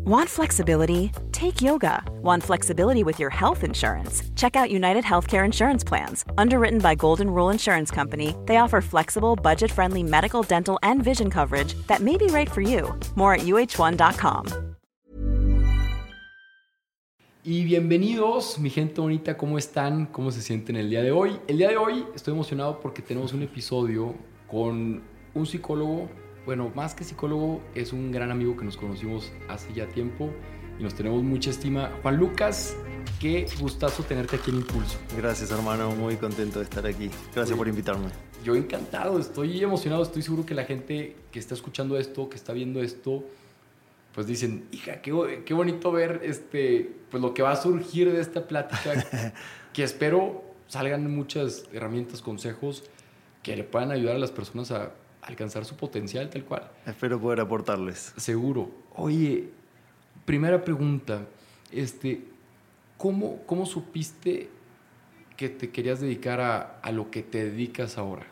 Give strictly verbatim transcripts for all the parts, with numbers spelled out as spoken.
Want flexibility? Take yoga. Want flexibility with your health insurance? Check out United Healthcare Insurance Plans. Underwritten by Golden Rule Insurance Company, they offer flexible, budget-friendly medical, dental, and vision coverage that may be right for you. More at U H one dot com. Y bienvenidos, mi gente bonita, ¿cómo están? ¿Cómo se sienten el día de hoy? El día de hoy estoy emocionado porque tenemos un episodio con un psicólogo. Bueno, más que psicólogo, es un gran amigo que nos conocimos hace ya tiempo y nos tenemos mucha estima. Juan Lucas, qué gustazo tenerte aquí en Impulso. Gracias, hermano, muy contento de estar aquí. Gracias Oye, por invitarme. Yo encantado, estoy emocionado, estoy seguro que la gente que está escuchando esto, que está viendo esto, pues dicen, hija, qué, qué bonito ver este, pues lo que va a surgir de esta plática, que espero salgan muchas herramientas, consejos que le puedan ayudar a las personas a alcanzar su potencial tal cual. Espero poder aportarles. Seguro. Oye, primera pregunta, este, ¿cómo, cómo supiste que te querías dedicar a, a lo que te dedicas ahora?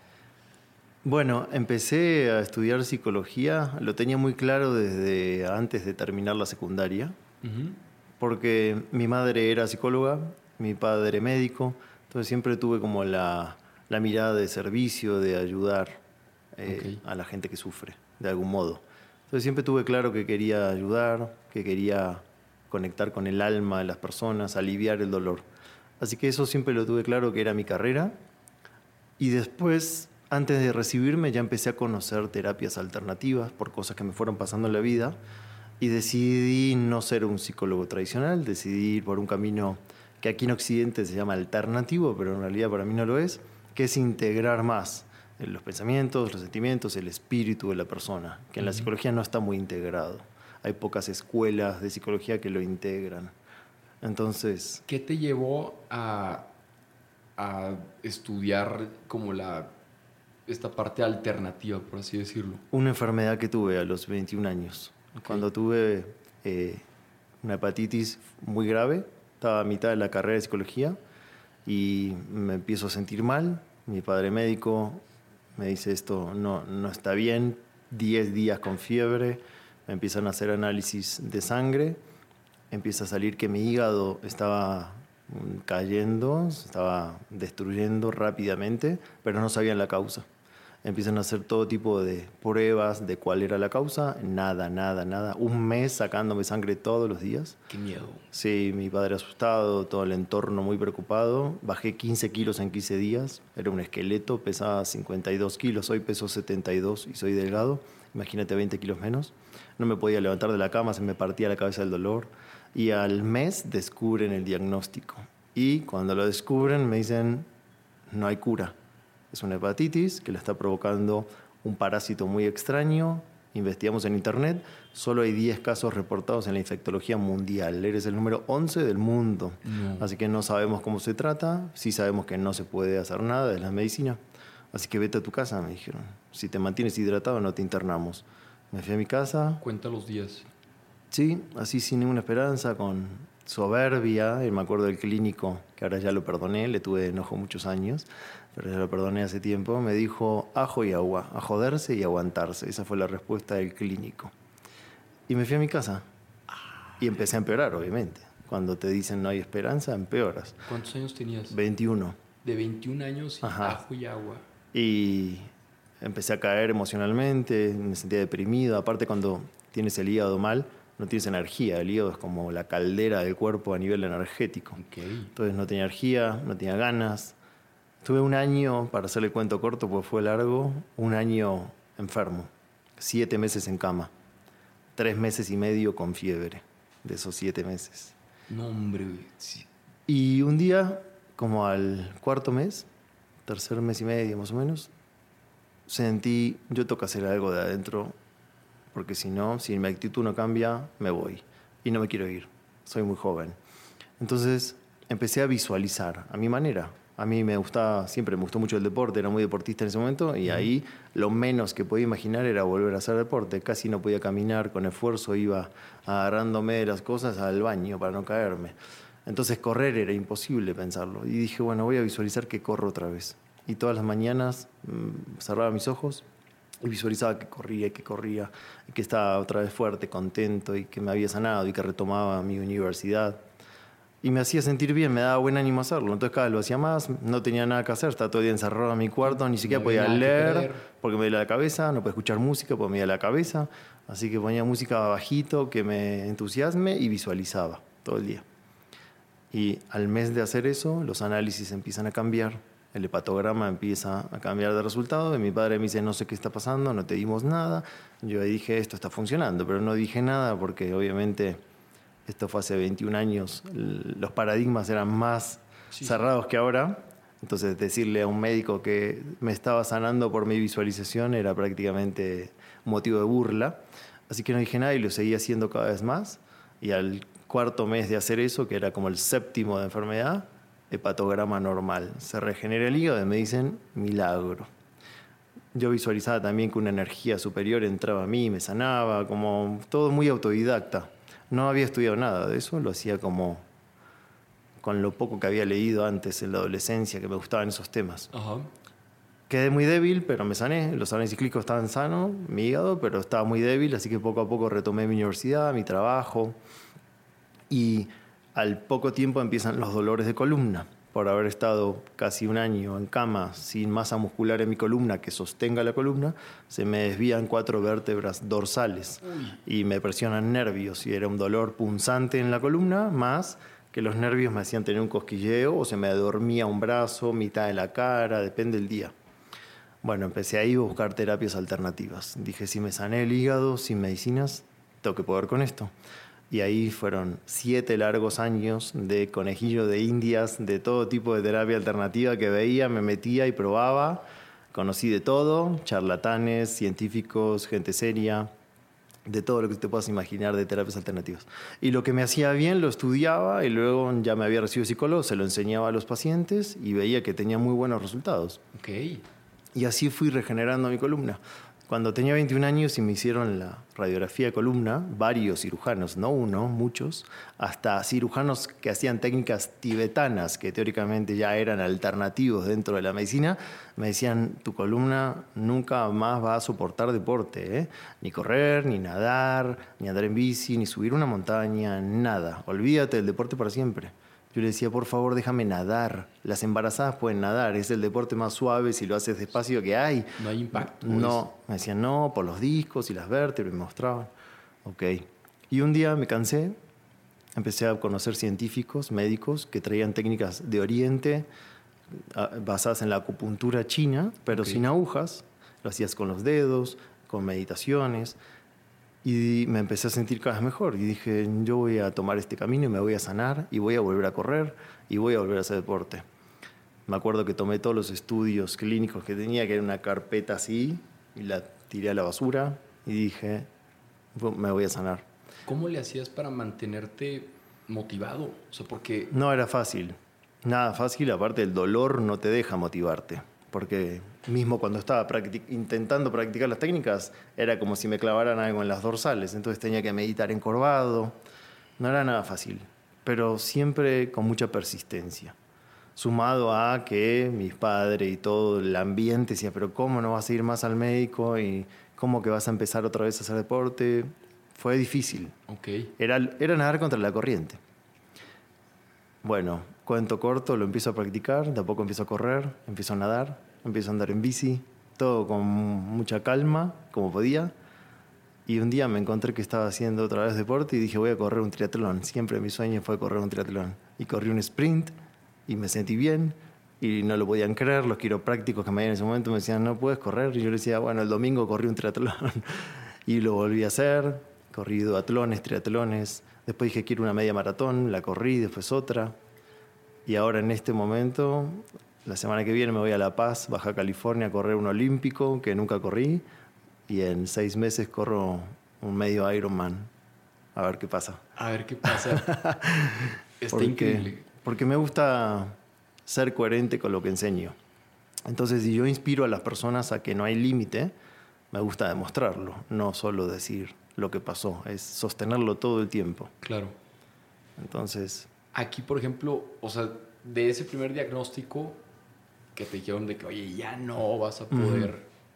Bueno, empecé a estudiar psicología, lo tenía muy claro desde antes de terminar la secundaria, uh-huh. porque mi madre era psicóloga, mi padre médico, entonces siempre tuve como la, la mirada de servicio, de ayudar. Eh, okay. a la gente que sufre, de algún modo. Entonces siempre tuve claro que quería ayudar, que quería conectar con el alma de las personas, aliviar el dolor. Así que eso siempre lo tuve claro que era mi carrera. Y después, antes de recibirme, ya empecé a conocer terapias alternativas por cosas que me fueron pasando en la vida. Y decidí no ser un psicólogo tradicional, decidí ir por un camino que aquí en Occidente se llama alternativo, pero en realidad para mí no lo es, que es integrar más los pensamientos, los sentimientos, el espíritu de la persona, que en la psicología no está muy integrado. Hay pocas escuelas de psicología que lo integran. Entonces, ¿qué te llevó a, a estudiar como la, esta parte alternativa, por así decirlo? Una enfermedad que tuve a los veintiún años. Okay. Cuando tuve eh, una hepatitis muy grave, estaba a mitad de la carrera de psicología y me empiezo a sentir mal. Mi padre médico me dice esto no, no está bien, diez días con fiebre, me empiezan a hacer análisis de sangre, empieza a salir que mi hígado estaba cayendo, se estaba destruyendo rápidamente, pero no sabían la causa. Empiezan a hacer todo tipo de pruebas de cuál era la causa, nada, nada, nada. Un mes sacándome sangre todos los días. ¡Qué miedo! Sí, mi padre asustado, todo el entorno muy preocupado. Bajé quince kilos en quince días, era un esqueleto, pesaba cincuenta y dos kilos, hoy peso setenta y dos y soy delgado. Imagínate veinte kilos menos. No me podía levantar de la cama, se me partía la cabeza del dolor. Y al mes descubren el diagnóstico. Y cuando lo descubren me dicen, no hay cura. Es una hepatitis que la está provocando un parásito muy extraño. Investigamos en internet, solo hay diez casos reportados en la infectología mundial. Eres el número once del mundo. No. Así que no sabemos cómo se trata, sí sabemos que no se puede hacer nada de la medicina. Así que vete a tu casa, me dijeron. Si te mantienes hidratado no te internamos. Me fui a mi casa. Cuenta los días. Sí, así sin ninguna esperanza, con soberbia. Y me acuerdo del clínico, que ahora ya lo perdoné, le tuve enojo muchos años, pero ya lo perdoné hace tiempo. Me dijo ajo y agua, a joderse y aguantarse. Esa fue la respuesta del clínico. Y me fui a mi casa. Y empecé a empeorar, obviamente. Cuando te dicen no hay esperanza, empeoras. ¿Cuántos años tenías? veintiuno. De veintiún años y Ajá. ajo y agua. Y empecé a caer emocionalmente, me sentía deprimido. Aparte, cuando tienes el hígado mal, no tienes energía. El hígado es como la caldera del cuerpo a nivel energético. Okay. Entonces no tenía energía, no tenía ganas. Tuve un año, para hacer el cuento corto, porque fue largo, un año enfermo. Siete meses en cama. Tres meses y medio con fiebre, de esos siete meses. No, hombre. Sí. Y un día, como al cuarto mes, tercer mes y medio más o menos, sentí, yo tengo que hacer algo de adentro, porque si no, si mi actitud no cambia, me voy. Y no me quiero ir, soy muy joven. Entonces empecé a visualizar a mi manera. A mí me gustaba, siempre me gustó mucho el deporte, era muy deportista en ese momento, y ahí lo menos que podía imaginar era volver a hacer deporte. Casi no podía caminar, con esfuerzo iba agarrándome de las cosas al baño para no caerme. Entonces correr era imposible pensarlo. Y dije, bueno, voy a visualizar que corro otra vez. Y todas las mañanas mmm, cerraba mis ojos Y visualizaba que corría, y que corría, y que estaba otra vez fuerte, contento, y que me había sanado, y que retomaba mi universidad. Y me hacía sentir bien, me daba buen ánimo hacerlo. Entonces cada vez lo hacía más, no tenía nada que hacer, estaba todo el día encerrado en mi cuarto, ni siquiera No podía había nada que leer, perder. porque me dolía la cabeza, no podía escuchar música porque me dolía la cabeza. Así que ponía música bajito, que me entusiasme, y visualizaba todo el día. Y al mes de hacer eso, los análisis empiezan a cambiar, el hepatograma empieza a cambiar de resultado, y mi padre me dice, no sé qué está pasando, no te dimos nada. Yo dije, esto está funcionando, pero no dije nada porque obviamente esto fue hace veintiún años, los paradigmas eran más Sí, cerrados sí. que ahora. Entonces decirle a un médico que me estaba sanando por mi visualización era prácticamente motivo de burla. Así que no dije nada y lo seguí haciendo cada vez más. Y al cuarto mes de hacer eso, que era como el séptimo de enfermedad, hepatograma normal. Se regenera el hígado y me dicen milagro. Yo visualizaba también que una energía superior entraba a mí y me sanaba, como todo muy autodidacta. No había estudiado nada de eso, lo hacía como con lo poco que había leído antes en la adolescencia, que me gustaban esos temas. Ajá. Quedé muy débil, pero me sané. Los análisis clínicos estaban sanos, mi hígado, pero estaba muy débil, así que poco a poco retomé mi universidad, mi trabajo. Y al poco tiempo empiezan los dolores de columna. Por haber estado casi un año en cama sin masa muscular en mi columna que sostenga la columna, se me desvían cuatro vértebras dorsales. Uy. Y me presionan nervios y era un dolor punzante en la columna, más que los nervios me hacían tener un cosquilleo o se me dormía un brazo, mitad de la cara, depende del día. Bueno, empecé ahí a buscar terapias alternativas. Dije, si me sané el hígado sin medicinas, tengo que poder con esto. Y ahí fueron siete largos años de conejillo de indias, de todo tipo de terapia alternativa que veía, me metía y probaba. Conocí de todo, charlatanes, científicos, gente seria, de todo lo que te puedas imaginar de terapias alternativas. Y lo que me hacía bien lo estudiaba y luego ya me había recibido psicólogo, se lo enseñaba a los pacientes y veía que tenía muy buenos resultados. Ok. Y así fui regenerando mi columna. Cuando tenía veintiún años y me hicieron la radiografía de columna, varios cirujanos, no uno, muchos, hasta cirujanos que hacían técnicas tibetanas, que teóricamente ya eran alternativos dentro de la medicina, me decían, tu columna nunca más va a soportar deporte, ¿eh? Ni correr, ni nadar, ni andar en bici, ni subir una montaña, nada. Olvídate del deporte para siempre. Yo le decía, por favor, déjame nadar. Las embarazadas pueden nadar, es el deporte más suave si lo haces despacio que hay. No hay impacto. No, me decían, no, por los discos y las vértebras, me mostraban. Ok. Y un día me cansé, empecé a conocer científicos, médicos, que traían técnicas de Oriente, basadas en la acupuntura china, pero okay. sin agujas. Lo hacías con los dedos, con meditaciones. Y me empecé a sentir cada vez mejor. Y dije, yo voy a tomar este camino y me voy a sanar y voy a volver a correr y voy a volver a hacer deporte. Me acuerdo que tomé todos los estudios clínicos que tenía, que era una carpeta así, y la tiré a la basura y dije, me voy a sanar. ¿Cómo le hacías para mantenerte motivado? O sea, porque... No era fácil. Nada fácil, aparte el dolor no te deja motivarte. Porque mismo cuando estaba practic- intentando practicar las técnicas, era como si me clavaran algo en las dorsales. Entonces tenía que meditar encorvado. No era nada fácil, pero siempre con mucha persistencia. Sumado a que mis padres y todo el ambiente decía, pero ¿cómo no vas a ir más al médico? ¿Y cómo que vas a empezar otra vez a hacer deporte? Fue difícil. Okay. Era, era nadar contra la corriente. Bueno, cuento corto, lo empiezo a practicar, de a poco empiezo a correr, empiezo a nadar, empiezo a andar en bici, todo con mucha calma, como podía. Y un día me encontré que estaba haciendo otra vez deporte y dije, voy a correr un triatlón. Siempre mi sueño fue correr un triatlón. Y corrí un sprint y me sentí bien y no lo podían creer. Los quiroprácticos que me habían en ese momento me decían, no puedes correr. Y yo les decía, bueno, el domingo corrí un triatlón. Y lo volví a hacer, corrí duatlones, triatlones. Después dije, quiero una media maratón, la corrí, después otra. Y ahora en este momento, la semana que viene me voy a La Paz, Baja California, a correr un olímpico que nunca corrí. Y en seis meses corro un medio Ironman. A ver qué pasa. A ver qué pasa. Está porque, increíble. Porque me gusta ser coherente con lo que enseño. Entonces, si yo inspiro a las personas a que no hay límite, me gusta demostrarlo. No solo decir lo que pasó, es sostenerlo todo el tiempo. Claro. Entonces... Aquí, por ejemplo, o sea, de ese primer diagnóstico que te dijeron de que, oye, ya no vas a poder... Uh-huh.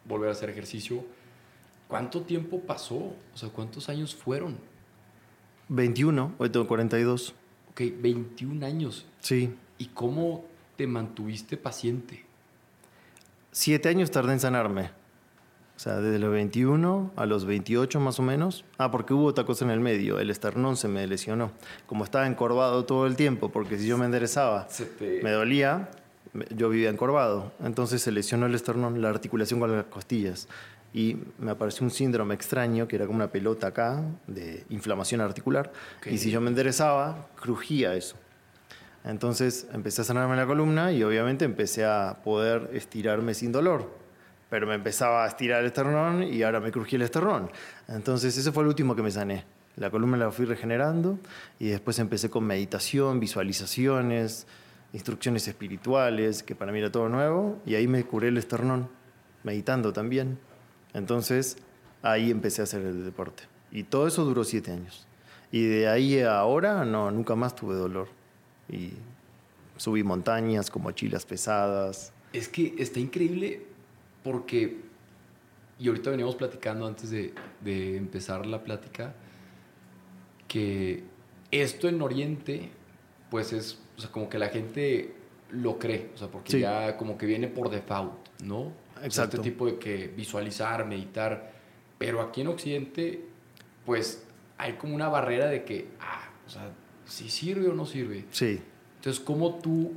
volver a hacer ejercicio. ¿Cuánto tiempo pasó? O sea, ¿cuántos años fueron? veintiuno, hoy tengo cuarenta y dos. Ok, veintiún años. Sí. ¿Y cómo te mantuviste paciente? Siete años tardé en sanarme. O sea, desde los veintiuno a los veintiocho más o menos. Ah, porque hubo otra cosa en el medio. El esternón se me lesionó. Como estaba encorvado todo el tiempo, porque si yo me enderezaba, Se te... me dolía, yo vivía encorvado. Entonces se lesionó el esternón, la articulación con las costillas. Y me apareció un síndrome extraño, que era como una pelota acá, de inflamación articular. Okay. Y si yo me enderezaba, crujía eso. Entonces empecé a sanarme la columna y obviamente empecé a poder estirarme sin dolor. Pero me empezaba a estirar el esternón y ahora me crujía el esternón. Entonces ese fue el último que me sané. La columna la fui regenerando y después empecé con meditación, visualizaciones, instrucciones espirituales, que para mí era todo nuevo. Y ahí me curé el esternón, meditando también. Entonces ahí empecé a hacer el deporte. Y todo eso duró siete años. Y de ahí a ahora, no, nunca más tuve dolor. Y subí montañas con mochilas pesadas. Es que está increíble porque, y ahorita veníamos platicando antes de, de empezar la plática, que esto en Oriente, pues es, o sea, como que la gente lo cree, o sea, porque Sí. ya como que viene por default, ¿no? Exacto. O sea, este tipo de que visualizar, meditar, pero aquí en Occidente, pues hay como una barrera de que, ah, o sea, si sirve o no sirve. Sí. Entonces, ¿cómo tú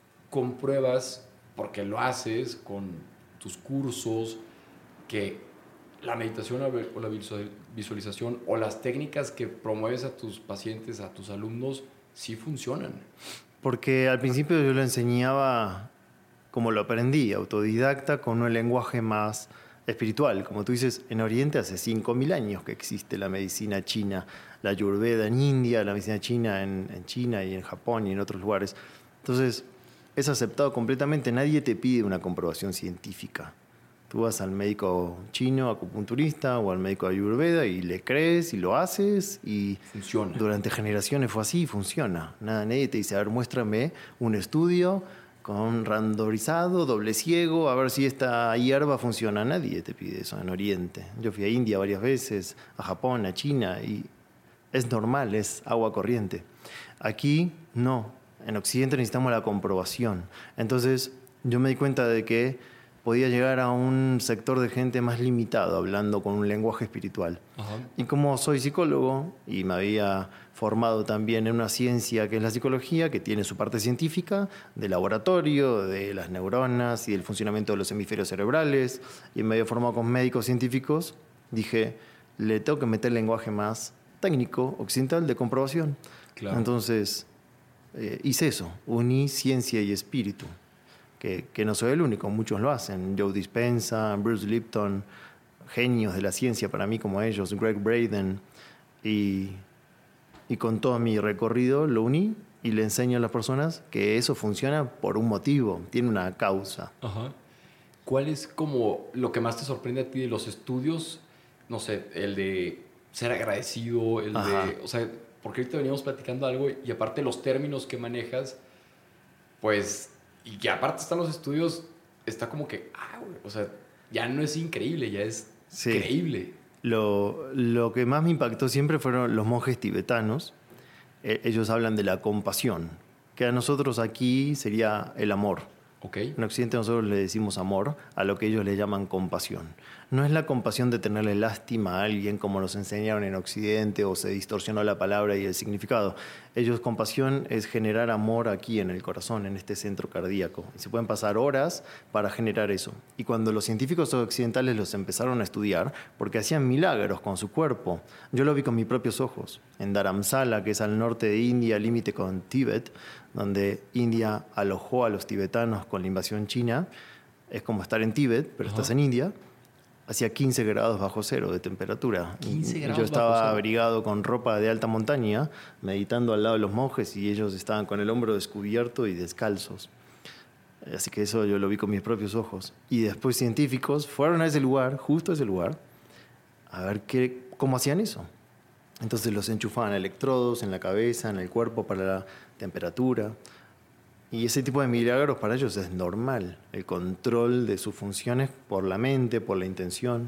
compruebas, porque lo haces con tus cursos, que la meditación o la visualización o las técnicas que promueves a tus pacientes, a tus alumnos, sí funcionan? Porque al principio yo lo enseñaba como lo aprendí, autodidacta, con un lenguaje más espiritual. Como tú dices, en Oriente hace cinco mil años que existe la medicina china, la Ayurveda en India, la medicina china en, en China y en Japón y en otros lugares. Entonces, es aceptado completamente. Nadie te pide una comprobación científica. Tú vas al médico chino, acupunturista o al médico Ayurveda y le crees y lo haces y funciona. Durante generaciones fue así y funciona. Nada, nadie te dice, a ver, muéstrame un estudio con randomizado, doble ciego, a ver si esta hierba funciona. Nadie te pide eso en Oriente. Yo fui a India varias veces, a Japón, a China, y es normal, es agua corriente. Aquí no. En Occidente necesitamos la comprobación. Entonces yo me di cuenta de que podía llegar a un sector de gente más limitado, hablando con un lenguaje espiritual. Ajá. Y como soy psicólogo y me había formado también en una ciencia que es la psicología, que tiene su parte científica, de laboratorio, de las neuronas y del funcionamiento de los hemisferios cerebrales, y me había formado con médicos científicos, dije, le tengo que meter lenguaje más técnico, occidental, de comprobación. Claro. Entonces, eh, hice eso, uní ciencia y espíritu. Que, que no soy el único, muchos lo hacen. Joe Dispenza, Bruce Lipton, genios de la ciencia para mí como ellos, Greg Braden. Y, y con todo mi recorrido lo uní y le enseño a las personas que eso funciona por un motivo, tiene una causa. Ajá. ¿Cuál es como lo que más te sorprende a ti de los estudios? No sé, el de ser agradecido, el Ajá. de... O sea, porque ahorita veníamos platicando algo y aparte los términos que manejas, pues... Y que aparte están los estudios, está como que, ah, güey, o sea, ya no es increíble, ya es Sí. creíble. Lo, lo que más me impactó siempre fueron los monjes tibetanos. Eh, ellos hablan de la compasión, que a nosotros aquí sería el amor. Ok. En Occidente nosotros le decimos amor a lo que ellos le llaman compasión. No es la compasión de tenerle lástima a alguien como nos enseñaron en Occidente o se distorsionó la palabra y el significado. Ellos compasión es generar amor aquí en el corazón, en este centro cardíaco. Y se pueden pasar horas para generar eso. Y cuando los científicos occidentales los empezaron a estudiar, porque hacían milagros con su cuerpo, yo lo vi con mis propios ojos. En Dharamsala, que es al norte de India, límite con Tíbet, donde India alojó a los tibetanos con la invasión china, es como estar en Tíbet, pero Ajá. estás en India. Hacía quince grados bajo cero de temperatura. quince Y grados yo estaba bajo cero. abrigado con ropa de alta montaña, meditando al lado de los monjes y ellos estaban con el hombro descubierto y descalzos. Así que eso yo lo vi con mis propios ojos. Y después científicos fueron a ese lugar, justo a ese lugar, a ver qué, cómo hacían eso. Entonces los enchufaban electrodos en la cabeza, en el cuerpo para la temperatura. Y ese tipo de milagros para ellos es normal, el control de sus funciones por la mente, por la intención.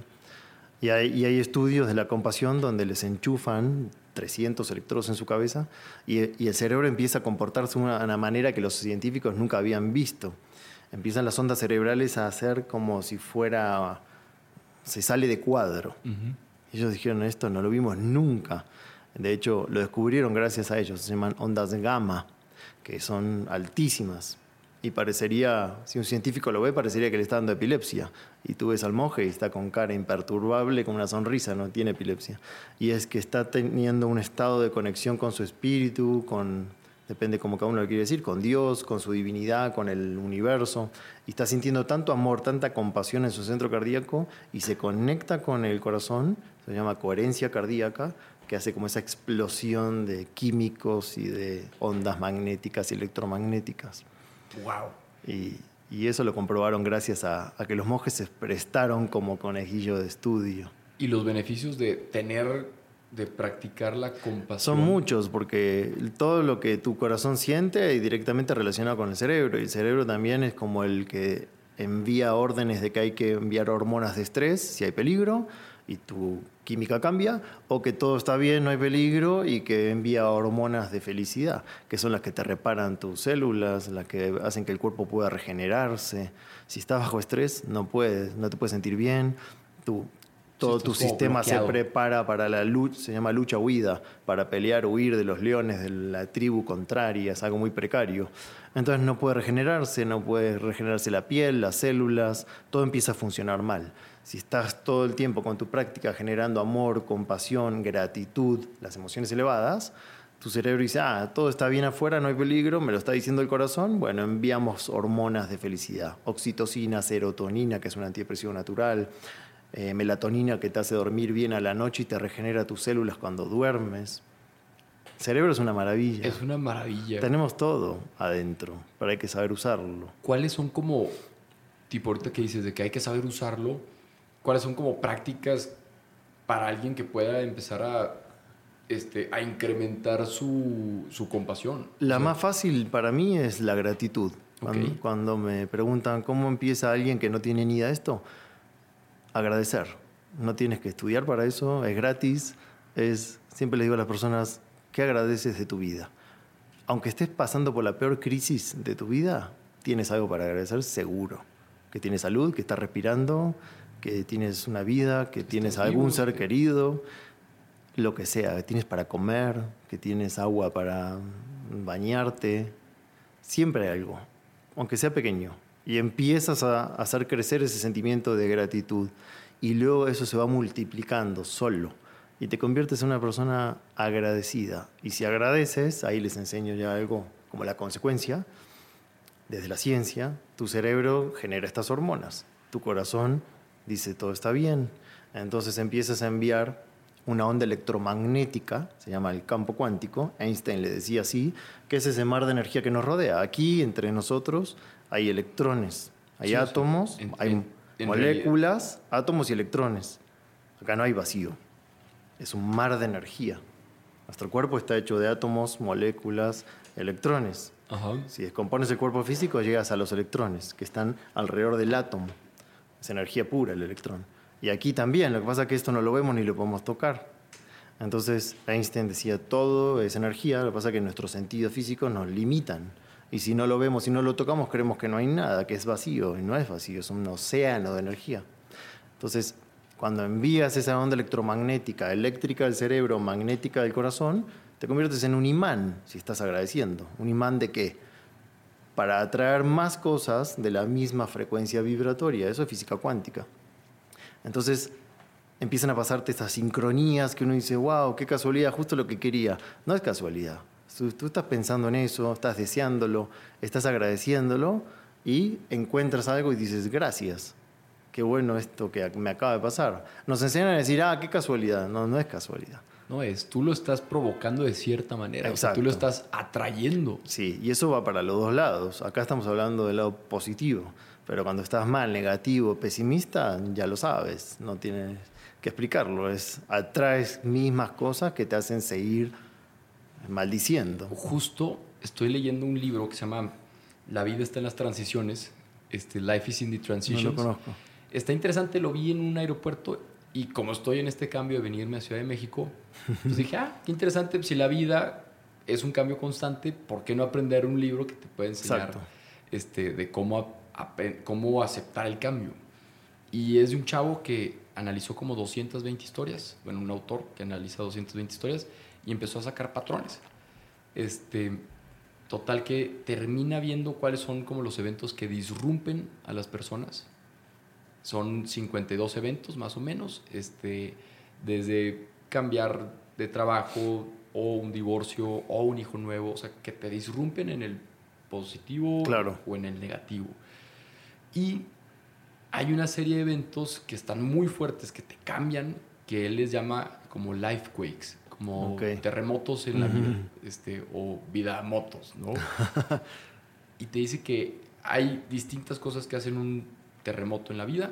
Y hay, y hay estudios de la compasión donde les enchufan trescientos electrodos en su cabeza y, y el cerebro empieza a comportarse de una, una manera que los científicos nunca habían visto. Empiezan las ondas cerebrales a hacer como si fuera... se sale de cuadro. Uh-huh. Ellos dijeron, esto no lo vimos nunca. De hecho, lo descubrieron gracias a ellos. Se llaman ondas gamma, que son altísimas. Y parecería, si un científico lo ve, parecería que le está dando epilepsia. Y tú ves al monje y está con cara imperturbable, con una sonrisa, no tiene epilepsia. Y es que está teniendo un estado de conexión con su espíritu, con, depende como cada uno lo quiere decir, con Dios, con su divinidad, con el universo. Y está sintiendo tanto amor, tanta compasión en su centro cardíaco y se conecta con el corazón, se llama coherencia cardíaca, que hace como esa explosión de químicos y de ondas magnéticas y electromagnéticas. Wow. Y, y eso lo comprobaron gracias a, a que los monjes se prestaron como conejillo de estudio. ¿Y los beneficios de tener, de practicar la compasión? Son muchos, porque todo lo que tu corazón siente es directamente relacionado con el cerebro. Y el cerebro también es como el que envía órdenes de que hay que enviar hormonas de estrés si hay peligro, y tu química cambia, o que todo está bien, no hay peligro, y que envía hormonas de felicidad, que son las que te reparan tus células, las que hacen que el cuerpo pueda regenerarse. Si estás bajo estrés, no puedes, no te puedes sentir bien, tu, todo sí, tu sistema bloqueado. Se prepara para la lucha, se llama lucha-huida, para pelear, huir de los leones, de la tribu contraria, es algo muy precario. Entonces no puede regenerarse, no puede regenerarse la piel, las células, todo empieza a funcionar mal. Si estás todo el tiempo con tu práctica generando amor, compasión, gratitud, las emociones elevadas, tu cerebro dice, ah, todo está bien afuera, no hay peligro, me lo está diciendo el corazón, bueno, enviamos hormonas de felicidad, oxitocina, serotonina, que es un antidepresivo natural, eh, melatonina, que te hace dormir bien a la noche y te regenera tus células cuando duermes. El cerebro es una maravilla. Es una maravilla. Tenemos todo adentro, pero hay que saber usarlo. ¿Cuáles son como, tipo ahorita que dices de que hay que saber usarlo, cuáles son como prácticas para alguien que pueda empezar a, este, a incrementar su, su compasión? La o sea, más fácil para mí es la gratitud. Cuando, okay. cuando me preguntan cómo empieza alguien que no tiene ni idea de esto, agradecer. No tienes que estudiar para eso, es gratis. Es, siempre les digo a las personas, ¿qué agradeces de tu vida? Aunque estés pasando por la peor crisis de tu vida, tienes algo para agradecer seguro. Que tienes salud, que estás respirando, que tienes una vida, que tienes algún ser querido, lo que sea, que tienes para comer, que tienes agua para bañarte. Siempre hay algo, aunque sea pequeño. Y empiezas a hacer crecer ese sentimiento de gratitud. Y luego eso se va multiplicando solo. Y te conviertes en una persona agradecida. Y si agradeces, ahí les enseño ya algo como la consecuencia. Desde la ciencia, tu cerebro genera estas hormonas. Tu corazón dice, todo está bien. Entonces empiezas a enviar una onda electromagnética, se llama el campo cuántico. Einstein le decía así, que es ese mar de energía que nos rodea. Aquí, entre nosotros, hay electrones, hay sí, átomos, sí. En, hay en, en moléculas, realidad. Átomos y electrones. Acá no hay vacío. Es un mar de energía. Nuestro cuerpo está hecho de átomos, moléculas, electrones. Ajá. Si descompones el cuerpo físico, llegas a los electrones, que están alrededor del átomo. Es energía pura el electrón. Y aquí también, lo que pasa es que esto no lo vemos ni lo podemos tocar. Entonces Einstein decía, todo es energía, lo que pasa es que nuestros sentidos físicos nos limitan. Y si no lo vemos, si no lo tocamos, creemos que no hay nada, que es vacío. Y no es vacío, es un océano de energía. Entonces, cuando envías esa onda electromagnética, eléctrica del cerebro, magnética del corazón, te conviertes en un imán, si estás agradeciendo. ¿Un imán de qué? Para atraer más cosas de la misma frecuencia vibratoria. Eso es física cuántica. Entonces, empiezan a pasarte estas sincronías que uno dice, wow, qué casualidad, justo lo que quería. No es casualidad. Tú, tú estás pensando en eso, estás deseándolo, estás agradeciéndolo y encuentras algo y dices, gracias. Qué bueno esto que me acaba de pasar. Nos enseñan a decir, ah, qué casualidad. No, no es casualidad. No es, tú lo estás provocando de cierta manera. O sea, tú lo estás atrayendo. Sí, y eso va para los dos lados. Acá estamos hablando del lado positivo. Pero cuando estás mal, negativo, pesimista, ya lo sabes. No tienes que explicarlo. Es, atraes mismas cosas que te hacen seguir maldiciendo. Justo estoy leyendo un libro que se llama La vida está en las transiciones. Este, Life is in the Transitions. No lo conozco. Está interesante, lo vi en un aeropuerto y como estoy en este cambio de venirme a Ciudad de México, pues dije, ah, qué interesante, si la vida es un cambio constante, ¿por qué no aprender un libro que te puede enseñar este, de cómo, cómo aceptar el cambio? Y es de un chavo que analizó como doscientas veinte historias, bueno, un autor que analiza doscientas veinte historias y empezó a sacar patrones. Este, total que termina viendo cuáles son como los eventos que disrumpen a las personas. Son cincuenta y dos eventos más o menos, este, desde cambiar de trabajo o un divorcio o un hijo nuevo, o sea, que te disrumpen en el positivo claro. o en el negativo. Y hay una serie de eventos que están muy fuertes, que te cambian, que él les llama como life quakes, como okay. terremotos en la vida, uh-huh. este, o vida motos, ¿no? Y te dice que hay distintas cosas que hacen un terremoto en la vida.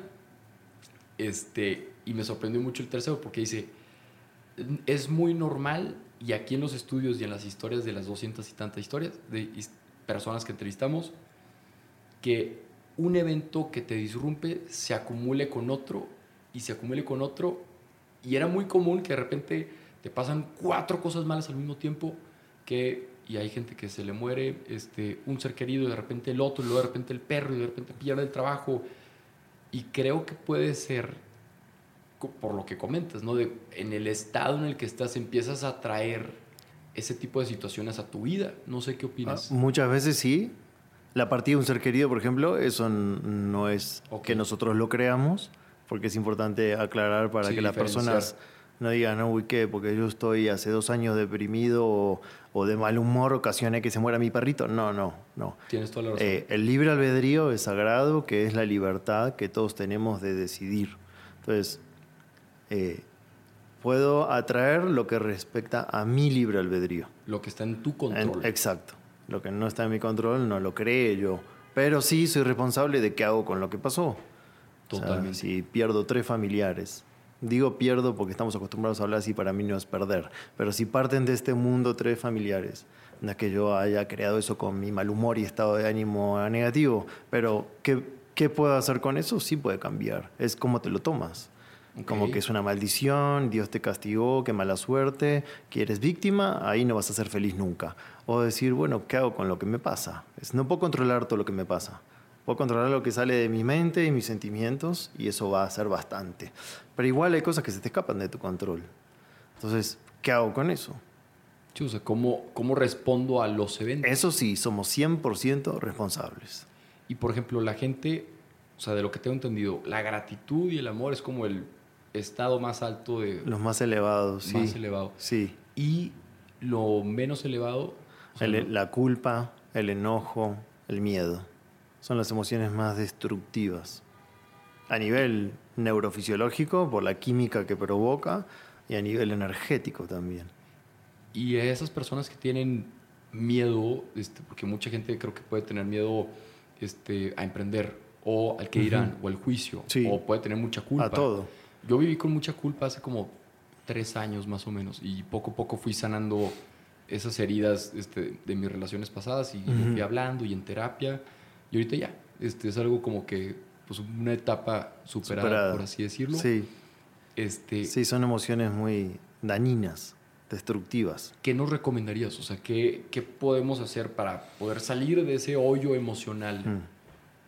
Este, y me sorprendió mucho el tercero porque dice, es muy normal, y aquí en los estudios y en las historias de las doscientas y tantas historias de personas que entrevistamos, que un evento que te disrumpe se acumule con otro y se acumule con otro, y era muy común que de repente te pasan cuatro cosas malas al mismo tiempo, que, y hay gente que se le muere este, un ser querido, y de repente el otro, y luego de repente el perro, y de repente pierde el trabajo. Y creo que puede ser, por lo que comentas, ¿no? De, en el estado en el que estás empiezas a traer ese tipo de situaciones a tu vida. No sé qué opinas. Ah, muchas veces sí. La partida de un ser querido, por ejemplo, eso no es okay. que nosotros lo creamos, porque es importante aclarar para sí, que las personas no digan, no, uy, ¿qué? Porque yo estoy hace dos años deprimido o, o de mal humor, ocasioné que se muera mi perrito. No, no, no. Tienes toda la razón. Eh, el libre albedrío es sagrado, que es la libertad que todos tenemos de decidir. Entonces, eh, puedo atraer lo que respecta a mi libre albedrío. Lo que está en tu control. En, exacto. Lo que no está en mi control no lo creé yo. Pero sí soy responsable de qué hago con lo que pasó. Totalmente. O sea, si pierdo tres familiares, digo pierdo porque estamos acostumbrados a hablar así, para mí no es perder. Pero si parten de este mundo tres familiares, no es que yo haya creado eso con mi mal humor y estado de ánimo negativo, pero ¿qué, qué puedo hacer con eso? Sí puede cambiar. Es cómo te lo tomas. Okay. Como que es una maldición, Dios te castigó, qué mala suerte, que eres víctima, ahí no vas a ser feliz nunca. O decir, bueno, ¿qué hago con lo que me pasa? Es, no puedo controlar todo lo que me pasa. Puedo controlar lo que sale de mi mente y mis sentimientos, y eso va a ser bastante. Pero igual hay cosas que se te escapan de tu control. Entonces, ¿qué hago con eso? Sí, o sea, ¿cómo, ¿cómo respondo a los eventos? Eso sí, somos cien por ciento responsables. Y, por ejemplo, la gente, o sea, de lo que tengo entendido, la gratitud y el amor es como el estado más alto de... Los más elevados, sí. Más elevado. Sí. Y lo menos elevado... O sea, el, la culpa, el enojo, el miedo. Son las emociones más destructivas. A nivel neurofisiológico, por la química que provoca, y a nivel energético también. Y a esas personas que tienen miedo, este, porque mucha gente creo que puede tener miedo este, a emprender, o al que dirán, uh-huh. o al juicio, sí. o puede tener mucha culpa. A todo. Yo viví con mucha culpa hace como tres años más o menos, y poco a poco fui sanando esas heridas este, de mis relaciones pasadas, y uh-huh. fui hablando y en terapia, y ahorita ya, este, es algo como que, pues una etapa superada, superada. por así decirlo. Sí. Este, sí, son emociones muy dañinas, destructivas. ¿Qué nos recomendarías? O sea, ¿qué, qué podemos hacer para poder salir de ese hoyo emocional? Mm.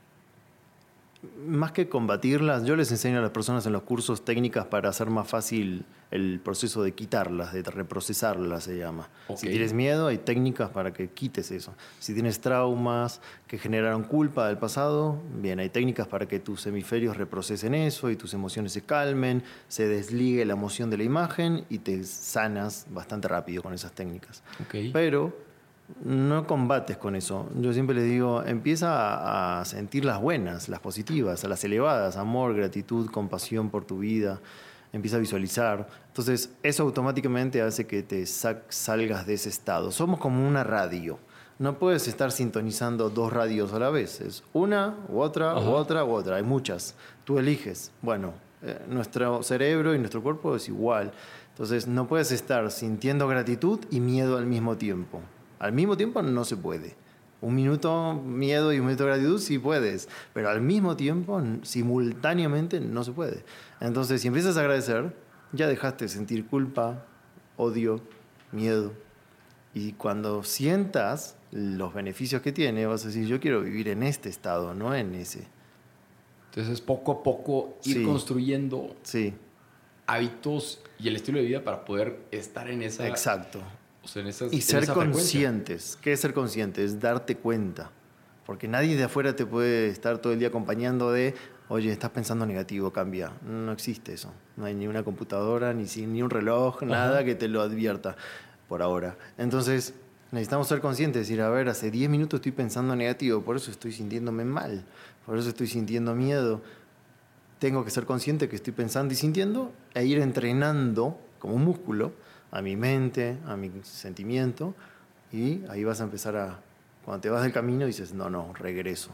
Más que combatirlas, yo les enseño a las personas en los cursos técnicas para hacer más fácil el proceso de quitarlas, de reprocesarlas, se llama. Okay. Si tienes miedo, hay técnicas para que quites eso. Si tienes traumas que generaron culpa del pasado, bien, hay técnicas para que tus hemisferios reprocesen eso y tus emociones se calmen, se desligue la emoción de la imagen y te sanas bastante rápido con esas técnicas. Okay. Pero no combates con eso. Yo siempre les digo, empieza a sentir las buenas, las positivas, las elevadas, amor, gratitud, compasión por tu vida. Empieza a visualizar. Entonces, eso automáticamente hace que te salgas de ese estado. Somos como una radio. No puedes estar sintonizando dos radios a la vez. Es una, u otra, Ajá. u otra, u otra. Hay muchas. Tú eliges. Bueno, eh, nuestro cerebro y nuestro cuerpo es igual. Entonces, no puedes estar sintiendo gratitud y miedo al mismo tiempo. Al mismo tiempo no se puede. Un minuto miedo y un minuto gratitud sí puedes, pero al mismo tiempo, simultáneamente, no se puede. Entonces, si empiezas a agradecer, ya dejaste de sentir culpa, odio, miedo. Y cuando sientas los beneficios que tiene, vas a decir, yo quiero vivir en este estado, no en ese. Entonces, poco a poco ir sí. construyendo sí. hábitos y el estilo de vida para poder estar en esa... Exacto. O sea, en esas, y en ser esa conscientes. frecuencia. ¿Qué es ser consciente? Es darte cuenta. Porque nadie de afuera te puede estar todo el día acompañando de, oye, estás pensando negativo, cambia. No existe eso. No hay ni una computadora, ni, ni un reloj, nada Ajá. que te lo advierta por ahora. Entonces, necesitamos ser conscientes. Decir, a ver, hace diez minutos estoy pensando negativo, por eso estoy sintiéndome mal, por eso estoy sintiendo miedo. Tengo que ser consciente que estoy pensando y sintiendo e ir entrenando como un músculo a mi mente, a mi sentimiento, y ahí vas a empezar a... Cuando te vas del camino dices, no, no, regreso.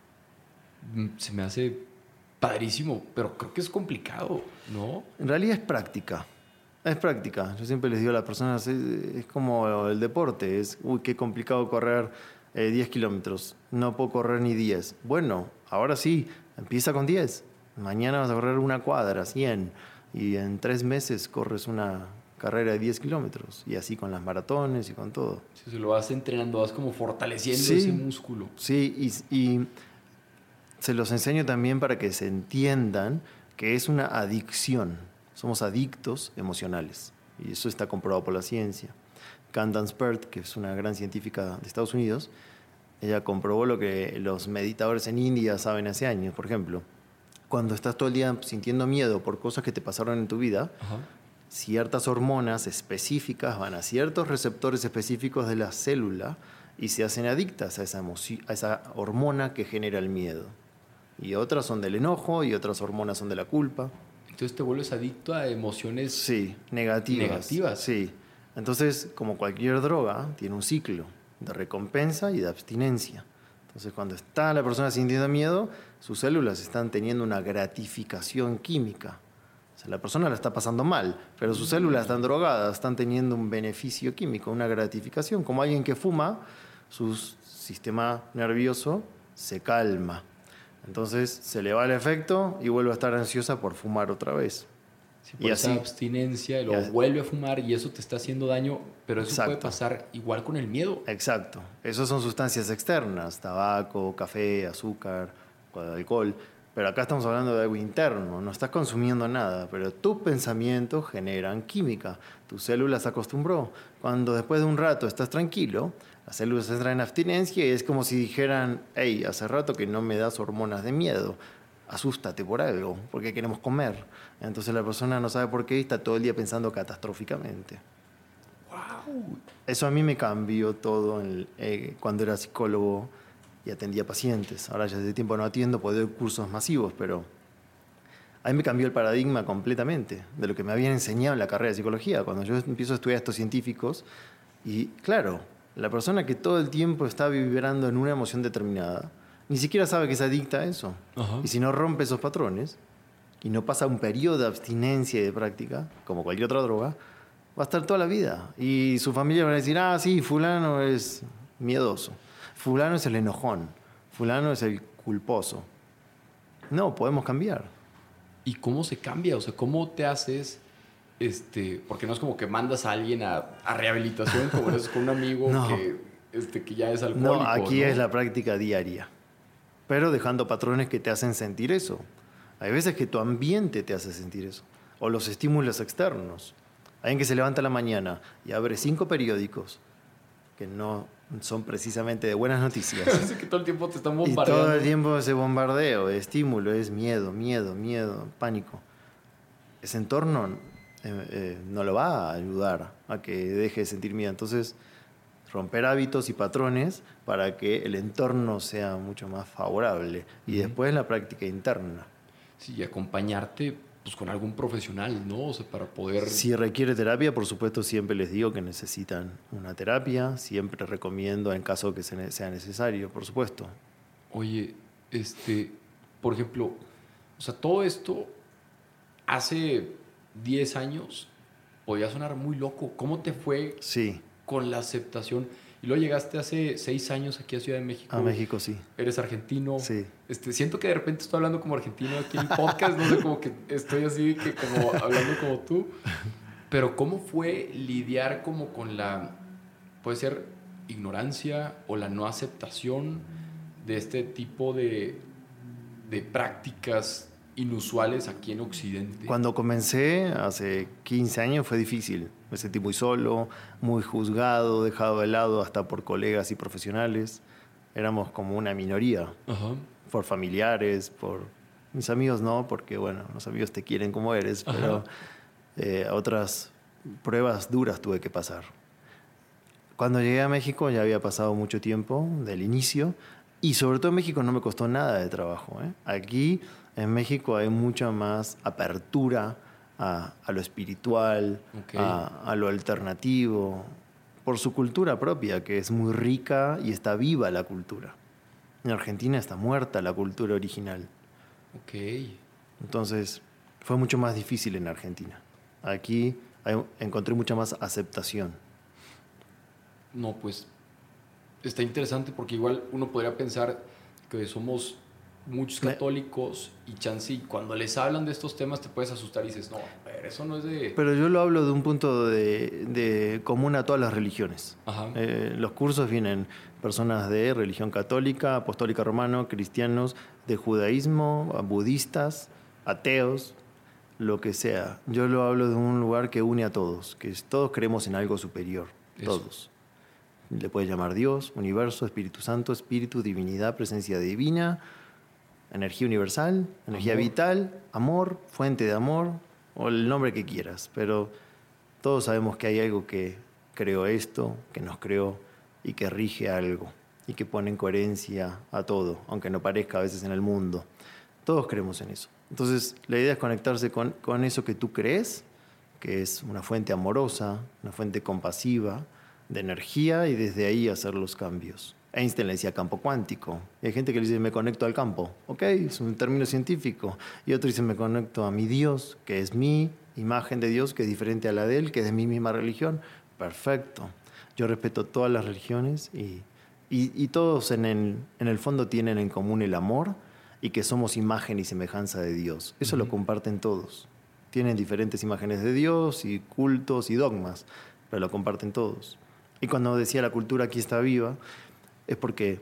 Se me hace padrísimo, pero creo que es complicado, ¿no? En realidad es práctica, es práctica. Yo siempre les digo a las personas, es, es como el deporte, es, uy, qué complicado correr eh, diez kilómetros, no puedo correr ni diez. Bueno, ahora sí, empieza con diez. Mañana vas a correr una cuadra, cien, y en tres meses corres una carrera de diez kilómetros, y así con las maratones y con todo. Si se lo vas entrenando, vas como fortaleciendo sí, ese músculo. Sí, y, y se los enseño también para que se entiendan que es una adicción. Somos adictos emocionales, y eso está comprobado por la ciencia. Candace Pert, que es una gran científica de Estados Unidos, ella comprobó lo que los meditadores en India saben hace años. Por ejemplo, cuando estás todo el día sintiendo miedo por cosas que te pasaron en tu vida, Ajá. ciertas hormonas específicas van a ciertos receptores específicos de la célula y se hacen adictas a esa, emoci- a esa hormona que genera el miedo. Y otras son del enojo y otras hormonas son de la culpa. Entonces te vuelves adicto a emociones sí, negativas. negativas. Sí. Entonces, como cualquier droga, tiene un ciclo de recompensa y de abstinencia. Entonces, cuando está la persona sintiendo miedo, sus células están teniendo una gratificación química. O sea, la persona la está pasando mal, pero sus células están drogadas, están teniendo un beneficio químico, una gratificación. Como alguien que fuma, su sistema nervioso se calma. Entonces, se le va el efecto y vuelve a estar ansiosa por fumar otra vez. Sí, por y esa así, abstinencia, y luego vuelve a fumar y eso te está haciendo daño, pero eso Exacto. puede pasar igual con el miedo. Exacto. Esas son sustancias externas, tabaco, café, azúcar, alcohol. Pero acá estamos hablando de algo interno, no estás consumiendo nada, pero tus pensamientos generan química. Tu célula se acostumbró. Cuando después de un rato estás tranquilo, las células entran en abstinencia y es como si dijeran, hey, hace rato que no me das hormonas de miedo. Asústate por algo, porque queremos comer. Entonces la persona no sabe por qué y está todo el día pensando catastróficamente. ¡Wow! Eso a mí me cambió todo en, eh, cuando era psicólogo y atendía pacientes. Ahora ya hace tiempo no atiendo, puedo dar cursos masivos, pero a mí me cambió el paradigma completamente de lo que me habían enseñado en la carrera de psicología. Cuando yo empiezo a estudiar estos científicos, y claro, la persona que todo el tiempo está vibrando en una emoción determinada, ni siquiera sabe que es adicta a eso. Ajá. Y si no rompe esos patrones y no pasa un periodo de abstinencia y de práctica, como cualquier otra droga, va a estar toda la vida. Y su familia va a decir, ah, sí, fulano es miedoso, fulano es el enojón, fulano es el culposo. No, podemos cambiar. ¿Y cómo se cambia? O sea, ¿cómo te haces? Este, porque no es como que mandas a alguien a, a rehabilitación, como eres con un amigo no. que, este, que ya es alcohólico. No, aquí ¿no? es la práctica diaria. Pero dejando patrones que te hacen sentir eso. Hay veces que tu ambiente te hace sentir eso. O los estímulos externos. Alguien que se levanta a la mañana y abre cinco periódicos que no son precisamente de buenas noticias. Parece que todo el tiempo te están bombardeando. Y todo el tiempo ese bombardeo, de estímulo, es miedo, miedo, miedo, pánico. Ese entorno eh, eh, no lo va a ayudar a que deje de sentir miedo. Entonces, romper hábitos y patrones para que el entorno sea mucho más favorable. Y después la práctica interna. Sí, y acompañarte pues, con algún profesional, ¿no? O sea, para poder... Si requiere terapia, por supuesto, siempre les digo que necesitan una terapia. Siempre recomiendo en caso que sea necesario, por supuesto. Oye, este, por ejemplo, o sea, todo esto hace diez años podía sonar muy loco. ¿Cómo te fue sí. con la aceptación? Y luego llegaste hace seis años aquí a Ciudad de México. A México, sí. Eres argentino. Sí. Este, siento que de repente estoy hablando como argentino aquí en el podcast. No sé, como que estoy así, que como hablando como tú. Pero ¿cómo fue lidiar como con la, puede ser, ignorancia o la no aceptación de este tipo de, de prácticas inusuales aquí en Occidente? Cuando comencé, hace quince años, fue difícil. Me sentí muy solo, muy juzgado, dejado de lado hasta por colegas y profesionales. Éramos como una minoría. Ajá. Por familiares, por mis amigos no, porque bueno, los amigos te quieren como eres, pero eh, otras pruebas duras tuve que pasar. Cuando llegué a México ya había pasado mucho tiempo del inicio y sobre todo en México no me costó nada de trabajo, ¿eh? Aquí en México hay mucha más apertura a, a lo espiritual, Okay. a, a lo alternativo, por su cultura propia, que es muy rica y está viva la cultura. En Argentina está muerta la cultura original. Ok. Entonces fue mucho más difícil en Argentina. Aquí hay, encontré mucha más aceptación. No, pues está interesante porque igual uno podría pensar que somos muchos católicos y chance y cuando les hablan de estos temas te puedes asustar y dices, no, pero eso no es de... Pero yo lo hablo de un punto de, de común a todas las religiones. Ajá. Eh, los cursos vienen personas de religión católica, apostólica romana, cristianos, de judaísmo, budistas, ateos, lo que sea. Yo lo hablo de un lugar que une a todos, que es, todos creemos en algo superior, Eso. todos. Le puedes llamar Dios, universo, Espíritu Santo, espíritu, divinidad, presencia divina, energía universal, energía Amor. vital, amor, fuente de amor, o el nombre que quieras. Pero todos sabemos que hay algo que creó esto, que nos creó y que rige algo y que pone en coherencia a todo, aunque no parezca a veces en el mundo. Todos creemos en eso. Entonces, la idea es conectarse con, con eso que tú crees, que es una fuente amorosa, una fuente compasiva, de energía, y desde ahí hacer los cambios. Einstein le decía campo cuántico. Y hay gente que le dice, me conecto al campo. Ok, es un término científico. Y otro dice, me conecto a mi Dios, que es mi imagen de Dios, que es diferente a la de él, que es de mi misma religión. Perfecto. Yo respeto todas las religiones y, y, y todos en el, en el fondo tienen en común el amor y que somos imagen y semejanza de Dios. Eso uh-huh. Lo comparten todos. Tienen diferentes imágenes de Dios y cultos y dogmas, pero lo comparten todos. Y cuando decía la cultura aquí está viva, es porque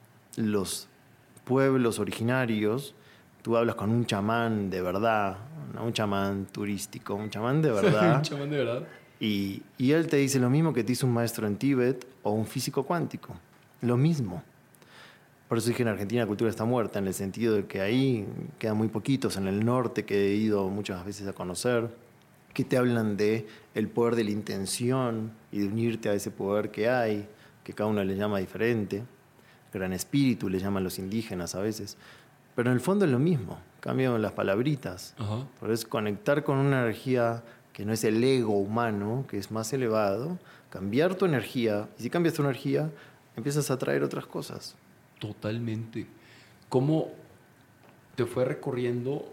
los pueblos originarios, tú hablas con un chamán de verdad, no un chamán turístico, un chamán de verdad. Un chamán de verdad. Y, y él te dice lo mismo que te dice un maestro en Tíbet o un físico cuántico. Lo mismo. Por eso dije en Argentina la cultura está muerta, en el sentido de que ahí quedan muy poquitos, en el norte que he ido muchas veces a conocer, que te hablan de el poder de la intención y de unirte a ese poder que hay, que cada uno le llama diferente. Gran espíritu le llaman los indígenas a veces. Pero en el fondo es lo mismo, cambian las palabritas. Ajá. Pero es conectar con una energía que no es el ego humano, que es más elevado, cambiar tu energía. Y si cambias tu energía, empiezas a atraer otras cosas. Totalmente. ¿Cómo te fue recorriendo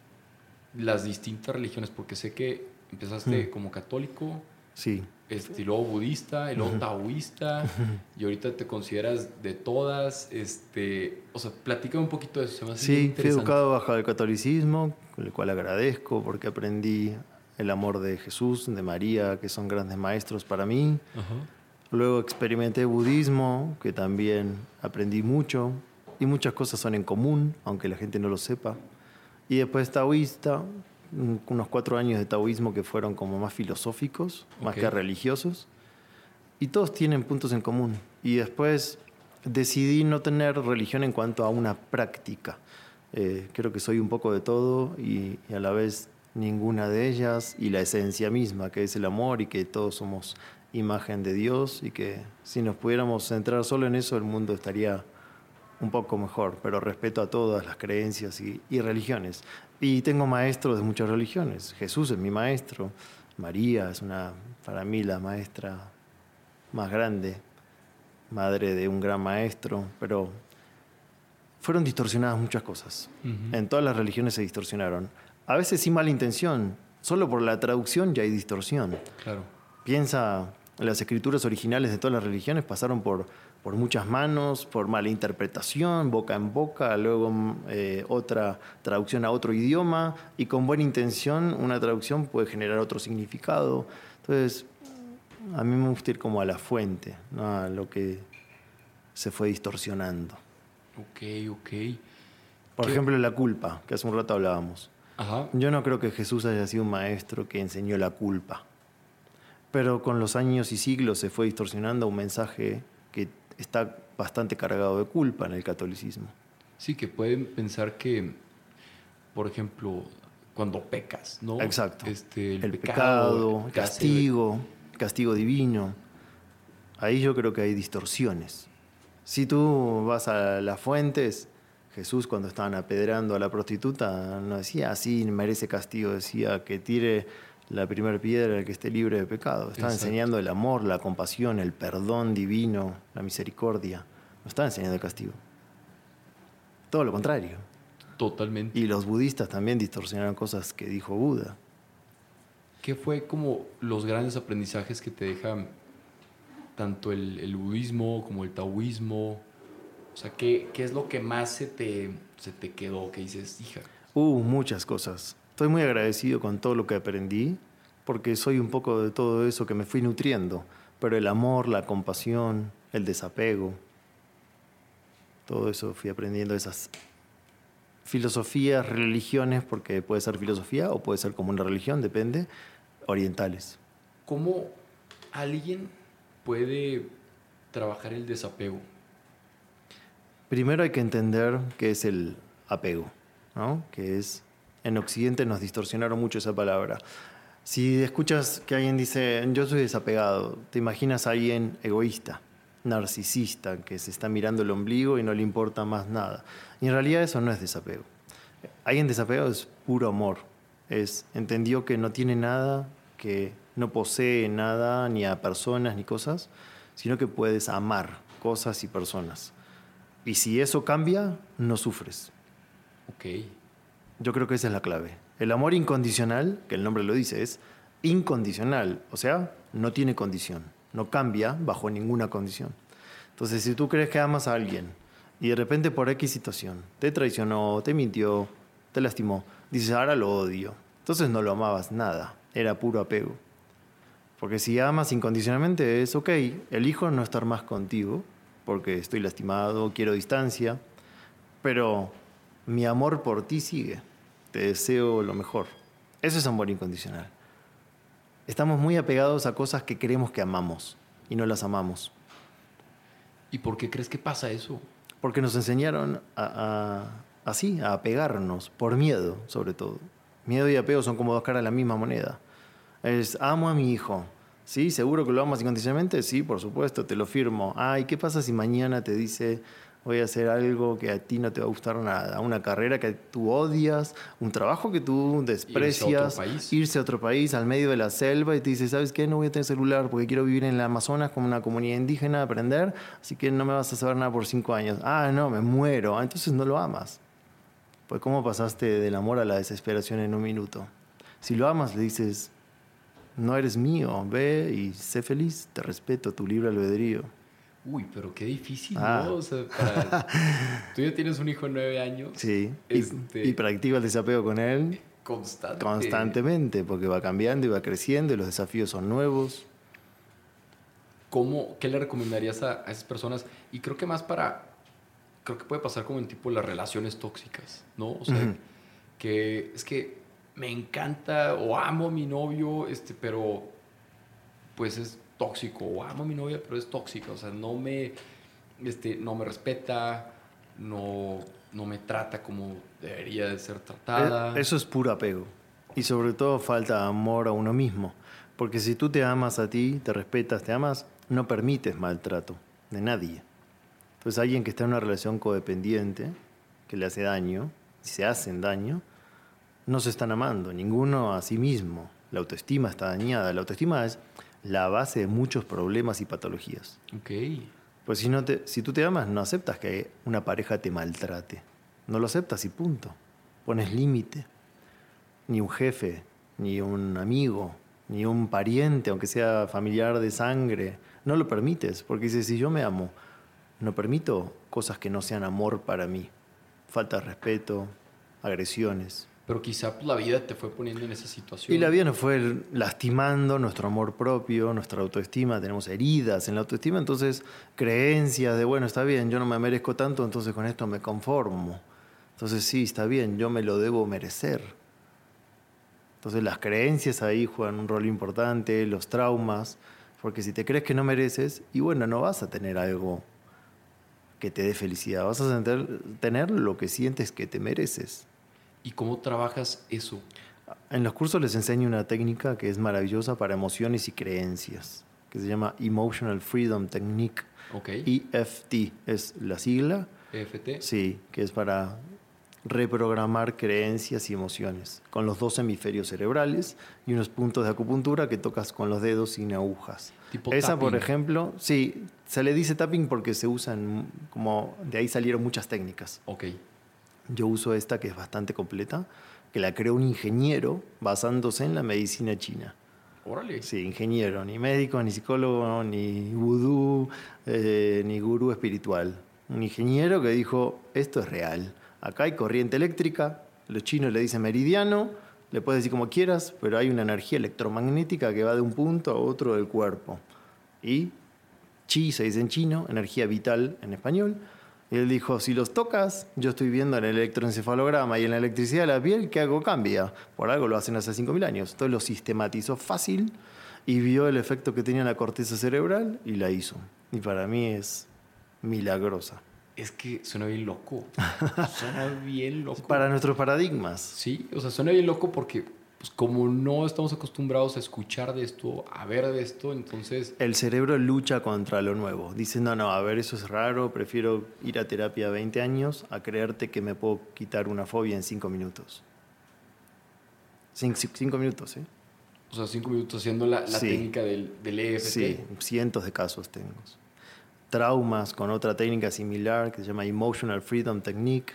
las distintas religiones? Porque sé que empezaste mm. como católico, sí. este, y luego budista, y luego uh-huh. taoísta, y ahorita te consideras de todas. Este, o sea, platícame un poquito de eso. Se me hace sí, fui educado bajo el catolicismo, con el cual agradezco porque aprendí el amor de Jesús, de María, que son grandes maestros para mí. Uh-huh. Luego experimenté budismo, que también aprendí mucho, y muchas cosas son en común, aunque la gente no lo sepa. Y después taoísta, unos cuatro años de taoísmo que fueron como más filosóficos, okay. más que religiosos. Y todos tienen puntos en común. Y después decidí no tener religión en cuanto a una práctica. Eh, creo que soy un poco de todo y, y a la vez ninguna de ellas. Y la esencia misma, que es el amor y que todos somos imagen de Dios. Y que si nos pudiéramos centrar solo en eso, el mundo estaría un poco mejor, pero respeto a todas las creencias y, y religiones. Y tengo maestros de muchas religiones. Jesús es mi maestro. María es una, para mí, la maestra más grande, madre de un gran maestro. Pero fueron distorsionadas muchas cosas. Uh-huh. En todas las religiones se distorsionaron. A veces sin mala intención. Solo por la traducción ya hay distorsión. Claro. Piensa Las escrituras originales de todas las religiones pasaron por, por muchas manos, por mala interpretación, boca en boca, luego eh, otra traducción a otro idioma, y con buena intención una traducción puede generar otro significado. Entonces, a mí me gusta ir como a la fuente, no a lo que se fue distorsionando. Ok, ok. Por ¿Qué? ejemplo, la culpa, que hace un rato hablábamos. Ajá. Yo no creo que Jesús haya sido un maestro que enseñó la culpa. Pero con los años y siglos se fue distorsionando un mensaje que está bastante cargado de culpa en el catolicismo. Sí, que pueden pensar que, por ejemplo, cuando pecas, ¿no? Exacto. Este, el, el pecado, pecado, te hace- castigo, castigo divino. Ahí yo creo que hay distorsiones. Si tú vas a las fuentes, Jesús cuando estaban apedrando a la prostituta no decía así merece castigo, decía que tire la primera piedra el que esté libre de pecado. Estaba Exacto. enseñando el amor, la compasión, el perdón divino, la misericordia. No estaba enseñando el castigo. Todo lo contrario. Totalmente. Y los budistas también distorsionaron cosas que dijo Buda. ¿Qué fue como los grandes aprendizajes que te dejan tanto el, el budismo como el taoísmo? O sea, ¿qué, qué es lo que más se te, se te quedó? Que dices, hija. Uh, muchas cosas. Estoy muy agradecido con todo lo que aprendí, porque soy un poco de todo eso que me fui nutriendo. Pero el amor, la compasión, el desapego, todo eso fui aprendiendo esas filosofías, religiones, porque puede ser filosofía o puede ser como una religión, depende, orientales. ¿Cómo alguien puede trabajar el desapego? Primero hay que entender qué es el apego, ¿no? Que es, en Occidente nos distorsionaron mucho esa palabra. Si escuchas que alguien dice, yo soy desapegado, te imaginas a alguien egoísta, narcisista, que se está mirando el ombligo y no le importa más nada. Y en realidad eso no es desapego. Alguien desapegado es puro amor. Es, entendió que no tiene nada, que no posee nada, ni a personas ni cosas, sino que puedes amar cosas y personas. Y si eso cambia, no sufres. Ok. Yo creo que esa es la clave. El amor incondicional, que el nombre lo dice, es incondicional. O sea, no tiene condición. No cambia bajo ninguna condición. Entonces, si tú crees que amas a alguien y de repente por X situación te traicionó, te mintió, te lastimó, dices, ahora lo odio. Entonces no lo amabas nada. Era puro apego. Porque si amas incondicionalmente es, ok, elijo no estar más contigo porque estoy lastimado, quiero distancia, pero mi amor por ti sigue. Te deseo lo mejor. Eso es amor incondicional. Estamos muy apegados a cosas que creemos que amamos y no las amamos. ¿Y por qué crees que pasa eso? Porque nos enseñaron a, a, así, a apegarnos, por miedo sobre todo. Miedo y apego son como dos caras de la misma moneda. Es, amo a mi hijo. ¿Sí? ¿Seguro que lo amas incondicionalmente? Sí, por supuesto, te lo firmo. Ay, ¿qué pasa si mañana te dice voy a hacer algo que a ti no te va a gustar nada? Una carrera que tú odias, un trabajo que tú desprecias, irse a otro país, irse a otro país al medio de la selva y te dice, ¿sabes qué? No voy a tener celular porque quiero vivir en el Amazonas como una comunidad indígena, aprender, así que no me vas a saber nada por cinco años. Ah, no, me muero. Ah, entonces no lo amas. Pues ¿cómo pasaste del amor a la desesperación en un minuto? Si lo amas, le dices, no eres mío, ve y sé feliz, te respeto, tu libre albedrío. Uy, pero qué difícil, Ah. ¿no? O sea, para... Tú ya tienes un hijo de nueve años. Sí, Este- y, y practica el desapego con él Constante. constantemente, porque va cambiando y va creciendo y los desafíos son nuevos. ¿Cómo, ¿Qué le recomendarías a, a esas personas? Y creo que más para... Creo que puede pasar como en tipo las relaciones tóxicas, ¿no? O sea, Ujú. que es que me encanta o amo a mi novio, este, pero pues es tóxico. O amo a mi novia, pero es tóxica. O sea, no me, este, no me respeta, no, no me trata como debería de ser tratada. Eh, Eso es puro apego. Y sobre todo falta amor a uno mismo. Porque si tú te amas a ti, te respetas, te amas, no permites maltrato de nadie. Entonces alguien que está en una relación codependiente, que le hace daño, si se hacen daño, no se están amando, ninguno a sí mismo. La autoestima está dañada. La autoestima es la base de muchos problemas y patologías. Ok. Pues si, no te, si tú te amas, no aceptas que una pareja te maltrate. No lo aceptas y punto. Pones límite. Ni un jefe, ni un amigo, ni un pariente, aunque sea familiar de sangre. No lo permites, porque dices, si yo me amo, no permito cosas que no sean amor para mí. Falta de respeto, agresiones. Pero quizá pues, la vida te fue poniendo en esa situación. Y la vida nos fue lastimando nuestro amor propio, nuestra autoestima. Tenemos heridas en la autoestima, entonces creencias de, bueno, está bien, yo no me merezco tanto, entonces con esto me conformo. Entonces sí, está bien, yo me lo debo merecer. Entonces las creencias ahí juegan un rol importante, los traumas, porque si te crees que no mereces, y bueno, no vas a tener algo que te dé felicidad, vas a tener, tener lo que sientes que te mereces. ¿Y cómo trabajas eso? En los cursos les enseño una técnica que es maravillosa para emociones y creencias, que se llama Emotional Freedom Technique. Okay. E F T es la sigla. E F T. Sí, que es para reprogramar creencias y emociones, con los dos hemisferios cerebrales y unos puntos de acupuntura que tocas con los dedos sin agujas. Tipo Esa, tapping. por ejemplo, sí, se le dice tapping porque se usan, como de ahí salieron muchas técnicas. Ok. Yo uso esta que es bastante completa, que la creó un ingeniero basándose en la medicina china. Órale. Sí, ingeniero, ni médico, ni psicólogo, ni vudú, eh, ni gurú espiritual. Un ingeniero que dijo, esto es real. Acá hay corriente eléctrica, los chinos le dicen meridiano, le puedes decir como quieras, pero hay una energía electromagnética que va de un punto a otro del cuerpo. Y chi se dice en chino, energía vital en español. Y él dijo, si los tocas, yo estoy viendo en el electroencefalograma y en la electricidad de la piel que algo cambia. Por algo lo hacen hace cinco mil años. Entonces lo sistematizó fácil y vio el efecto que tenía en la corteza cerebral y la hizo. Y para mí es milagrosa. Es que suena bien loco. Suena bien loco. Para nuestros paradigmas. Sí, o sea, suena bien loco porque pues, como no estamos acostumbrados a escuchar de esto, a ver de esto, entonces... El cerebro lucha contra lo nuevo. Dice, no, no, a ver, eso es raro, prefiero ir a terapia veinte años a creerte que me puedo quitar una fobia en cinco minutos. Cin- cinco minutos, ¿eh? O sea, cinco minutos haciendo la, la Sí. técnica del, del E F T. Sí, cientos de casos tengo. Traumas con otra técnica similar que se llama Emotional Freedom Technique.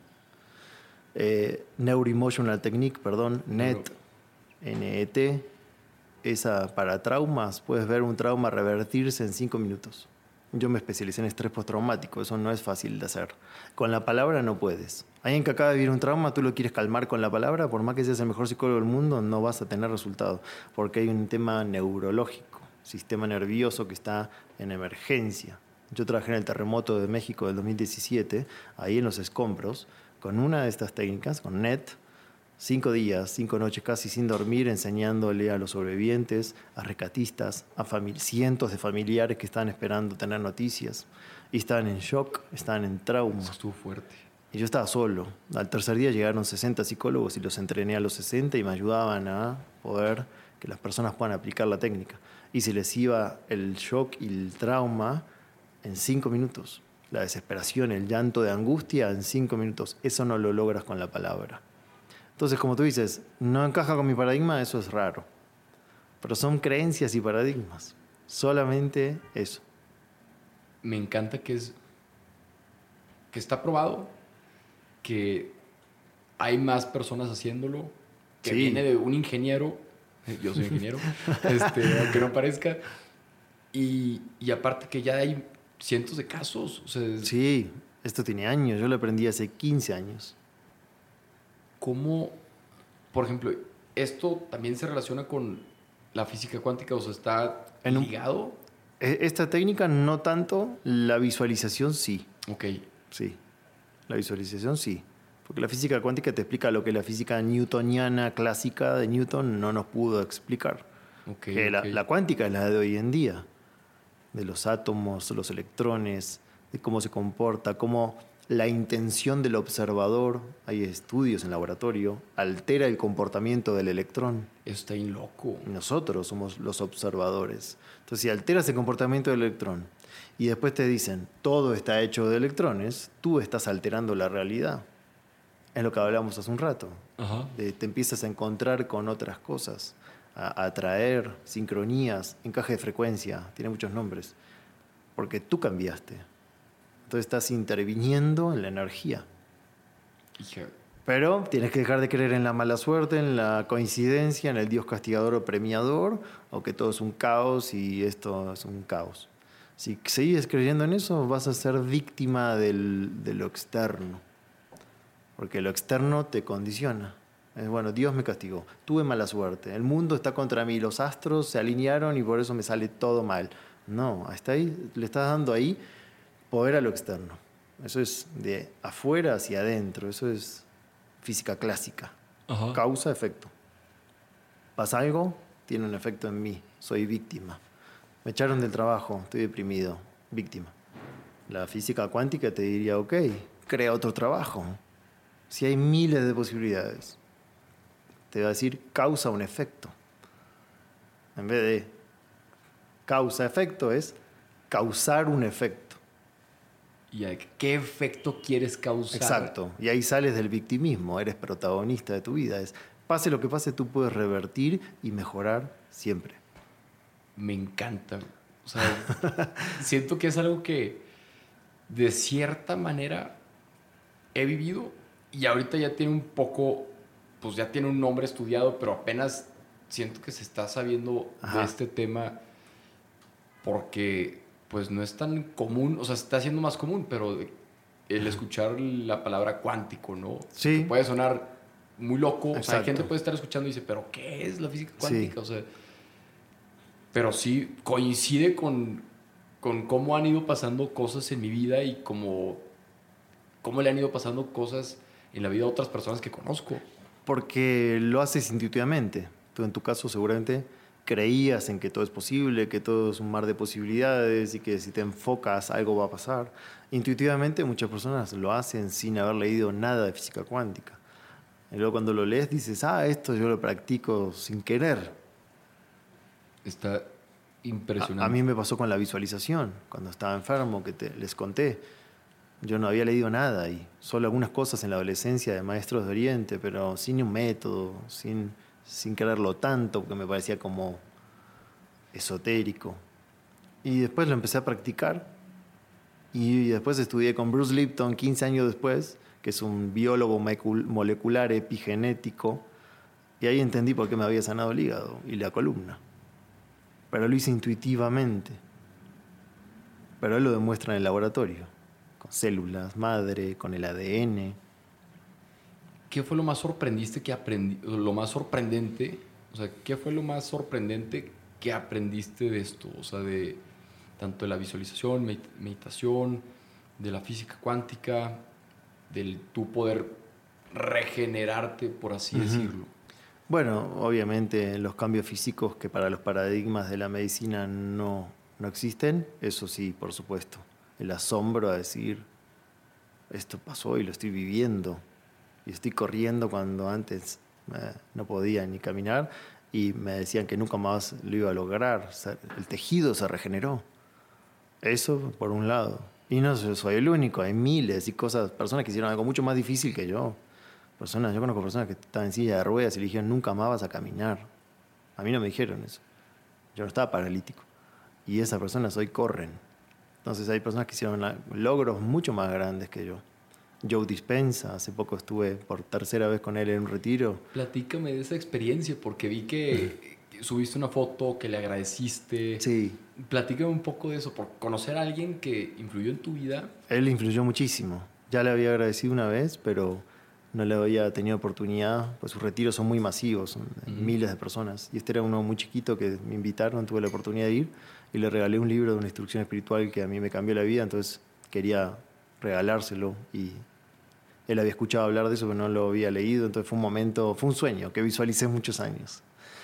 Eh, Neuroemotional Technique, perdón, N E T, N E T. Esa para traumas, puedes ver un trauma revertirse en cinco minutos. Yo me especialicé en estrés postraumático, eso no es fácil de hacer. Con la palabra no puedes. Alguien que acaba de vivir un trauma, tú lo quieres calmar con la palabra, por más que seas el mejor psicólogo del mundo, no vas a tener resultado, porque hay un tema neurológico, sistema nervioso que está en emergencia. Yo trabajé en el terremoto de México del dos mil diecisiete, ahí en los escombros, con una de estas técnicas, con N E T, cinco días, cinco noches casi sin dormir, enseñándole a los sobrevivientes, a rescatistas, a famili- cientos de familiares que estaban esperando tener noticias y estaban en shock, estaban en trauma. Eso estuvo fuerte. Y yo estaba solo. Al tercer día llegaron sesenta psicólogos y los entrené a los sesenta y me ayudaban a poder que las personas puedan aplicar la técnica. Y se les iba el shock y el trauma en cinco minutos. La desesperación, el llanto de angustia en cinco minutos. Eso no lo logras con la palabra. Entonces, como tú dices, no encaja con mi paradigma, eso es raro. Pero son creencias y paradigmas. Solamente eso. Me encanta que es que está probado, que hay más personas haciéndolo, que Sí. viene de un ingeniero, yo soy ingeniero, este, aunque no parezca, y, y aparte que ya hay cientos de casos. O sea, es- Sí, esto tiene años. Yo lo aprendí hace quince años. ¿Cómo, por ejemplo, esto también se relaciona con la física cuántica? O sea, ¿está En un- ligado? E- Esta técnica no tanto, la visualización sí. Ok, Sí, la visualización sí. Porque la física cuántica te explica lo que la física newtoniana clásica de Newton no nos pudo explicar. ok, que la, ok. la cuántica es la de hoy en día, de los átomos, los electrones, de cómo se comporta, cómo la intención del observador, hay estudios en laboratorio, altera el comportamiento del electrón. Eso está bien loco. Nosotros somos los observadores. Entonces, si alteras el comportamiento del electrón y después te dicen, todo está hecho de electrones, tú estás alterando la realidad. Es lo que hablamos hace un rato. Ajá. De- te empiezas a encontrar con otras cosas, a, a atraer sincronías, encaje de frecuencia, tiene muchos nombres, porque tú cambiaste. Entonces estás interviniendo en la energía. Hija, Pero tienes que dejar de creer en la mala suerte, en la coincidencia, en el Dios castigador o premiador, o que todo es un caos y esto es un caos. Si sigues creyendo en eso, vas a ser víctima del, de lo externo. Porque lo externo te condiciona. Es, bueno, Dios me castigó, tuve mala suerte, el mundo está contra mí, los astros se alinearon y por eso me sale todo mal. No, hasta ahí le estás dando ahí poder a lo externo. Eso es de afuera hacia adentro, eso es física clásica. Ajá. Causa, efecto. Pasa algo, tiene un efecto en mí, soy víctima. Me echaron del trabajo, estoy deprimido, víctima. La física cuántica te diría, ok, crea otro trabajo. Si hay miles de posibilidades, te va a decir causa un efecto. En vez de causa-efecto es causar un efecto. ¿Y a qué efecto quieres causar? Exacto. Y ahí sales del victimismo, eres protagonista de tu vida. Es, pase lo que pase, tú puedes revertir y mejorar siempre. Me encanta. O sea, siento que es algo que de cierta manera he vivido y ahorita ya tiene un poco, pues ya tiene un nombre estudiado, pero apenas siento que se está sabiendo Ajá. de este tema porque pues no es tan común, o sea, se está haciendo más común, pero el escuchar la palabra cuántico, ¿no? Sí. Puede sonar muy loco. Exacto. O sea, hay gente que puede estar escuchando y dice, ¿pero qué es la física cuántica? Sí. O sea, pero sí coincide con, con cómo han ido pasando cosas en mi vida y cómo, cómo le han ido pasando cosas en la vida a otras personas que conozco. Porque lo haces intuitivamente. Tú en tu caso seguramente creías en que todo es posible, que todo es un mar de posibilidades y que si te enfocas algo va a pasar. Intuitivamente muchas personas lo hacen sin haber leído nada de física cuántica. Y luego cuando lo lees dices, ah, esto yo lo practico sin querer. Está impresionante. A, a mí me pasó con la visualización, cuando estaba enfermo, que te, les conté. Yo no había leído nada y solo algunas cosas en la adolescencia de maestros de Oriente, pero sin un método, sin... sin quererlo tanto, porque me parecía como esotérico. Y después lo empecé a practicar. Y después estudié con Bruce Lipton quince años después, que es un biólogo molecular epigenético. Y ahí entendí por qué me había sanado el hígado y la columna. Pero lo hice intuitivamente. Pero él lo demuestra en el laboratorio, con células madre, con el A D N. ¿Qué fue lo más sorprendente que aprendí, lo más sorprendente, o sea, qué fue lo más sorprendente que aprendiste de esto? O sea, de tanto de la visualización, meditación, de la física cuántica, del tu poder regenerarte, por así uh-huh. decirlo. Bueno, obviamente los cambios físicos que para los paradigmas de la medicina no, no existen, eso sí, por supuesto. El asombro a decir, esto pasó y lo estoy viviendo. Y estoy corriendo cuando antes eh, no podía ni caminar y me decían que nunca más lo iba a lograr. O sea, el tejido se regeneró. Eso por un lado. Y no soy el único, hay miles y cosas, personas que hicieron algo mucho más difícil que yo. Personas, yo conozco personas que estaban en silla de ruedas y le dijeron nunca más vas a caminar. A mí no me dijeron eso. Yo no estaba paralítico. Y esas personas hoy corren. Entonces hay personas que hicieron logros mucho más grandes que yo. Joe Dispenza, hace poco estuve por tercera vez con él en un retiro. Platícame de esa experiencia, porque vi que subiste una foto, que le agradeciste. Sí. Platícame un poco de eso, por conocer a alguien que influyó en tu vida. Él influyó muchísimo. Ya le había agradecido una vez, pero no le había tenido oportunidad, pues sus retiros son muy masivos, son uh-huh. miles de personas. Y este era uno muy chiquito que me invitaron, tuve la oportunidad de ir, y le regalé un libro de una instrucción espiritual que a mí me cambió la vida, entonces quería regalárselo y... Él había escuchado hablar de eso, pero no lo había leído. Entonces fue un momento, fue un sueño que visualicé muchos años.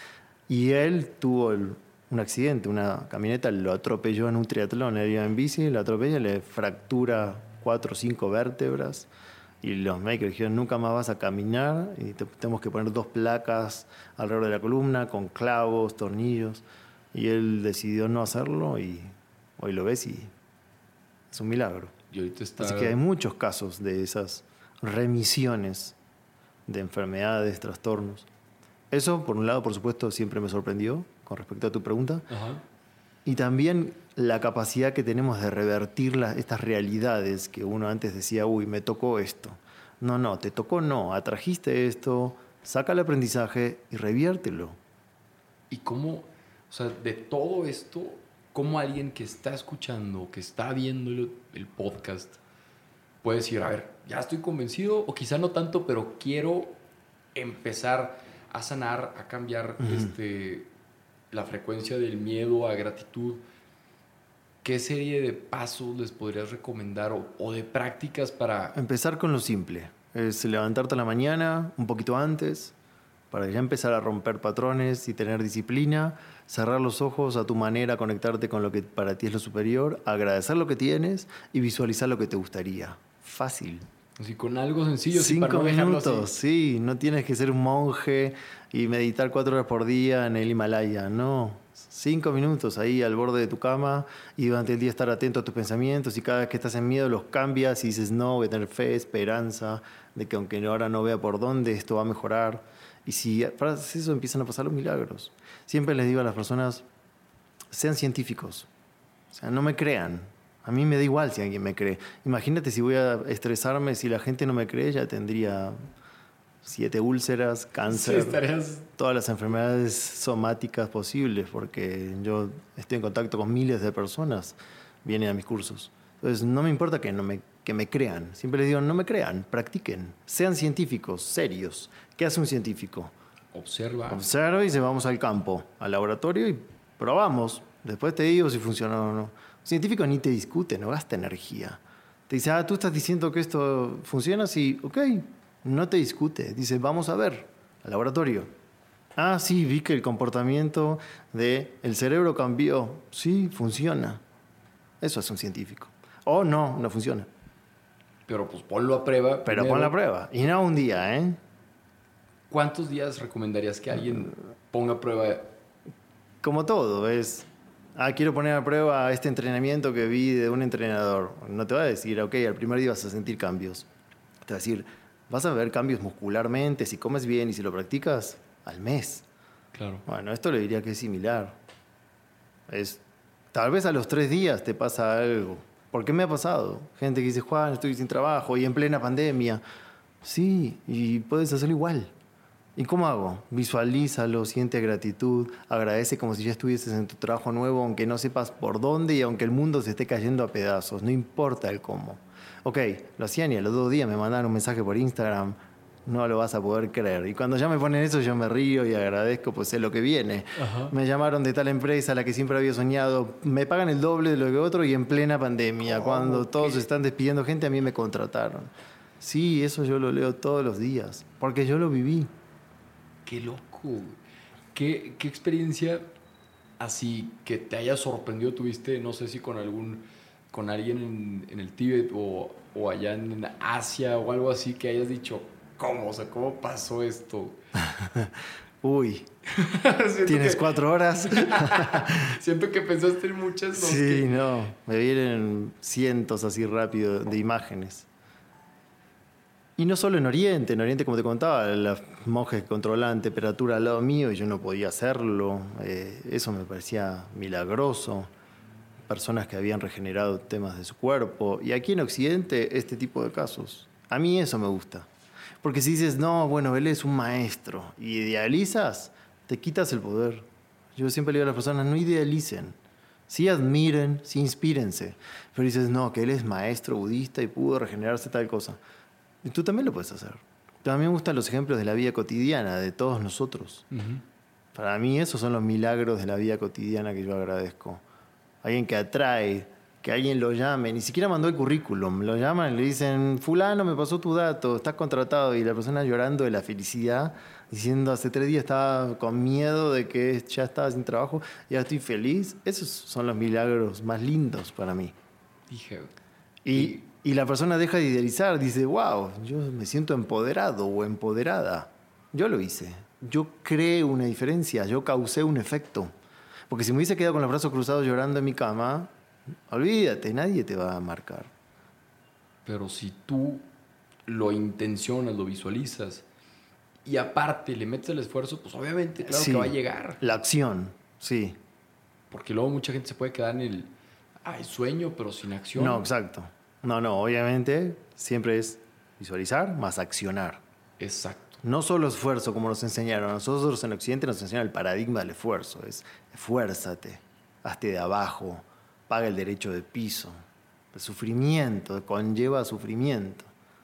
Y él tuvo el, un accidente, una camioneta lo atropelló en un triatlón. Él iba en bici, lo atropella, le fractura cuatro o cinco vértebras. Y los médicos dijeron, nunca más vas a caminar. Y te, tenemos que poner dos placas alrededor de la columna con clavos, tornillos. Y él decidió no hacerlo y hoy lo ves y es un milagro. Y ahorita está... Así que hay muchos casos de esas remisiones de enfermedades, trastornos. Eso, por un lado, por supuesto, siempre me sorprendió con respecto a tu pregunta. Ajá. Y también la capacidad que tenemos de revertir las, estas realidades que uno antes decía, uy, me tocó esto. No, no, te tocó no, atrajiste esto, saca el aprendizaje y reviértelo. ¿Y cómo, o sea, de todo esto, cómo alguien que está escuchando, que está viendo el, el podcast, puede decir, a ver, ya estoy convencido, o quizá no tanto, pero quiero empezar a sanar, a cambiar uh-huh. este, la frecuencia del miedo a gratitud? ¿Qué serie de pasos les podrías recomendar o, o de prácticas para...? Empezar con lo simple. Es levantarte a la mañana, un poquito antes, para ya empezar a romper patrones y tener disciplina, cerrar los ojos a tu manera, conectarte con lo que para ti es lo superior, agradecer lo que tienes y visualizar lo que te gustaría. Fácil. Así con algo sencillo. Cinco para no minutos, así. Sí. No tienes que ser un monje y meditar cuatro horas por día en el Himalaya, no. Cinco minutos ahí al borde de tu cama y durante el día estar atento a tus pensamientos y cada vez que estás en miedo los cambias y dices no, voy a tener fe, esperanza de que aunque ahora no vea por dónde, esto va a mejorar. Y si haces eso empiezan a pasar los milagros. Siempre les digo a las personas, sean científicos, o sea, no me crean. A mí me da igual si alguien me cree. Imagínate si voy a estresarme, si la gente no me cree, ya tendría siete úlceras, cáncer, sí, estarías... todas las enfermedades somáticas posibles, porque yo estoy en contacto con miles de personas, vienen a mis cursos. Entonces, no me importa que, no me, que me crean. Siempre les digo, no me crean, practiquen. Sean científicos, serios. ¿Qué hace un científico? Observa. Observa y se vamos al campo, al laboratorio y probamos. Después te digo si funciona o no. Un científico ni te discute, no gasta energía. Te dice, ah, tú estás diciendo que esto funciona, sí, ok. No te discute. Dice, vamos a ver, al laboratorio. Ah, sí, vi que el comportamiento del cerebro cambió. Sí, funciona. Eso es un científico. O no, no funciona. Pero pues ponlo a prueba. Pero primero. ponlo a prueba. Y no un día, ¿eh? ¿Cuántos días recomendarías que alguien ponga a prueba? Como todo, es... Ah, quiero poner a prueba este entrenamiento que vi de un entrenador. No te va a decir, ok, al primer día vas a sentir cambios. Te va a decir... Vas a ver cambios muscularmente, si comes bien y si lo practicas, al mes. Claro. Bueno, esto le diría que es similar. Es, tal vez a los tres días te pasa algo. ¿Por qué me ha pasado? Gente que dice, Juan, estoy sin trabajo y en plena pandemia. Sí, y puedes hacerlo igual. ¿Y cómo hago? Visualízalo, siente gratitud, agradece como si ya estuvieses en tu trabajo nuevo, aunque no sepas por dónde y aunque el mundo se esté cayendo a pedazos. No importa el cómo. Ok, lo hacían y a los dos días me mandaron un mensaje por Instagram, no lo vas a poder creer. Y cuando ya me ponen eso yo me río y agradezco, pues sé lo que viene. Ajá. Me llamaron de tal empresa a la que siempre había soñado, me pagan el doble de lo que otro y en plena pandemia, oh, cuando okay. todos están despidiendo gente, a mí me contrataron. Sí, eso yo lo leo todos los días, porque yo lo viví. Qué loco. ¿Qué, qué experiencia así que te haya sorprendido tuviste, no sé si con algún... con alguien en, en el Tíbet o, o allá en Asia o algo así que hayas dicho, ¿cómo? O sea, ¿cómo pasó esto? Uy, ¿tienes que, cuatro horas? Siento que pensaste en muchas. ¿No? Sí, que... no, me vienen cientos así rápido de imágenes. Y no solo en Oriente, en Oriente, como te contaba, las monjes que controlaban temperatura al lado mío y yo no podía hacerlo. Eh, eso me parecía milagroso. Personas que habían regenerado temas de su cuerpo. Y aquí en Occidente, este tipo de casos. A mí eso me gusta. Porque si dices, no, bueno, él es un maestro, y idealizas, te quitas el poder. Yo siempre le digo a las personas, no idealicen. Sí admiren, sí inspírense. Pero dices, no, que él es maestro budista y pudo regenerarse tal cosa. Y tú también lo puedes hacer. También me gustan los ejemplos de la vida cotidiana, de todos nosotros. Uh-huh. Para mí esos son los milagros de la vida cotidiana que yo agradezco. Alguien que atrae, que alguien lo llame, ni siquiera mandó el currículum, lo llaman y le dicen, fulano, me pasó tu dato, estás contratado, y la persona llorando de la felicidad, diciendo, hace tres días estaba con miedo de que ya estaba sin trabajo y ahora estoy feliz. Esos son los milagros más lindos para mí. Dije, y, y la persona deja de idealizar, dice, wow, yo me siento empoderado o empoderada. Yo lo hice, yo creé una diferencia, yo causé un efecto. Porque si me hubiese quedado con los brazos cruzados llorando en mi cama, olvídate, nadie te va a marcar. Pero si tú lo intencionas, lo visualizas y aparte le metes el esfuerzo, pues obviamente, claro sí, que va a llegar. La acción, sí. Porque luego mucha gente se puede quedar en el ay, sueño, pero sin acción. No, exacto. No, no, obviamente siempre es Visualizar más accionar. Exacto. No solo esfuerzo, como nos enseñaron. Nosotros en Occidente nos enseñan el paradigma del esfuerzo. Es esfuérzate, hazte de abajo, paga el derecho de piso. El sufrimiento conlleva sufrimiento.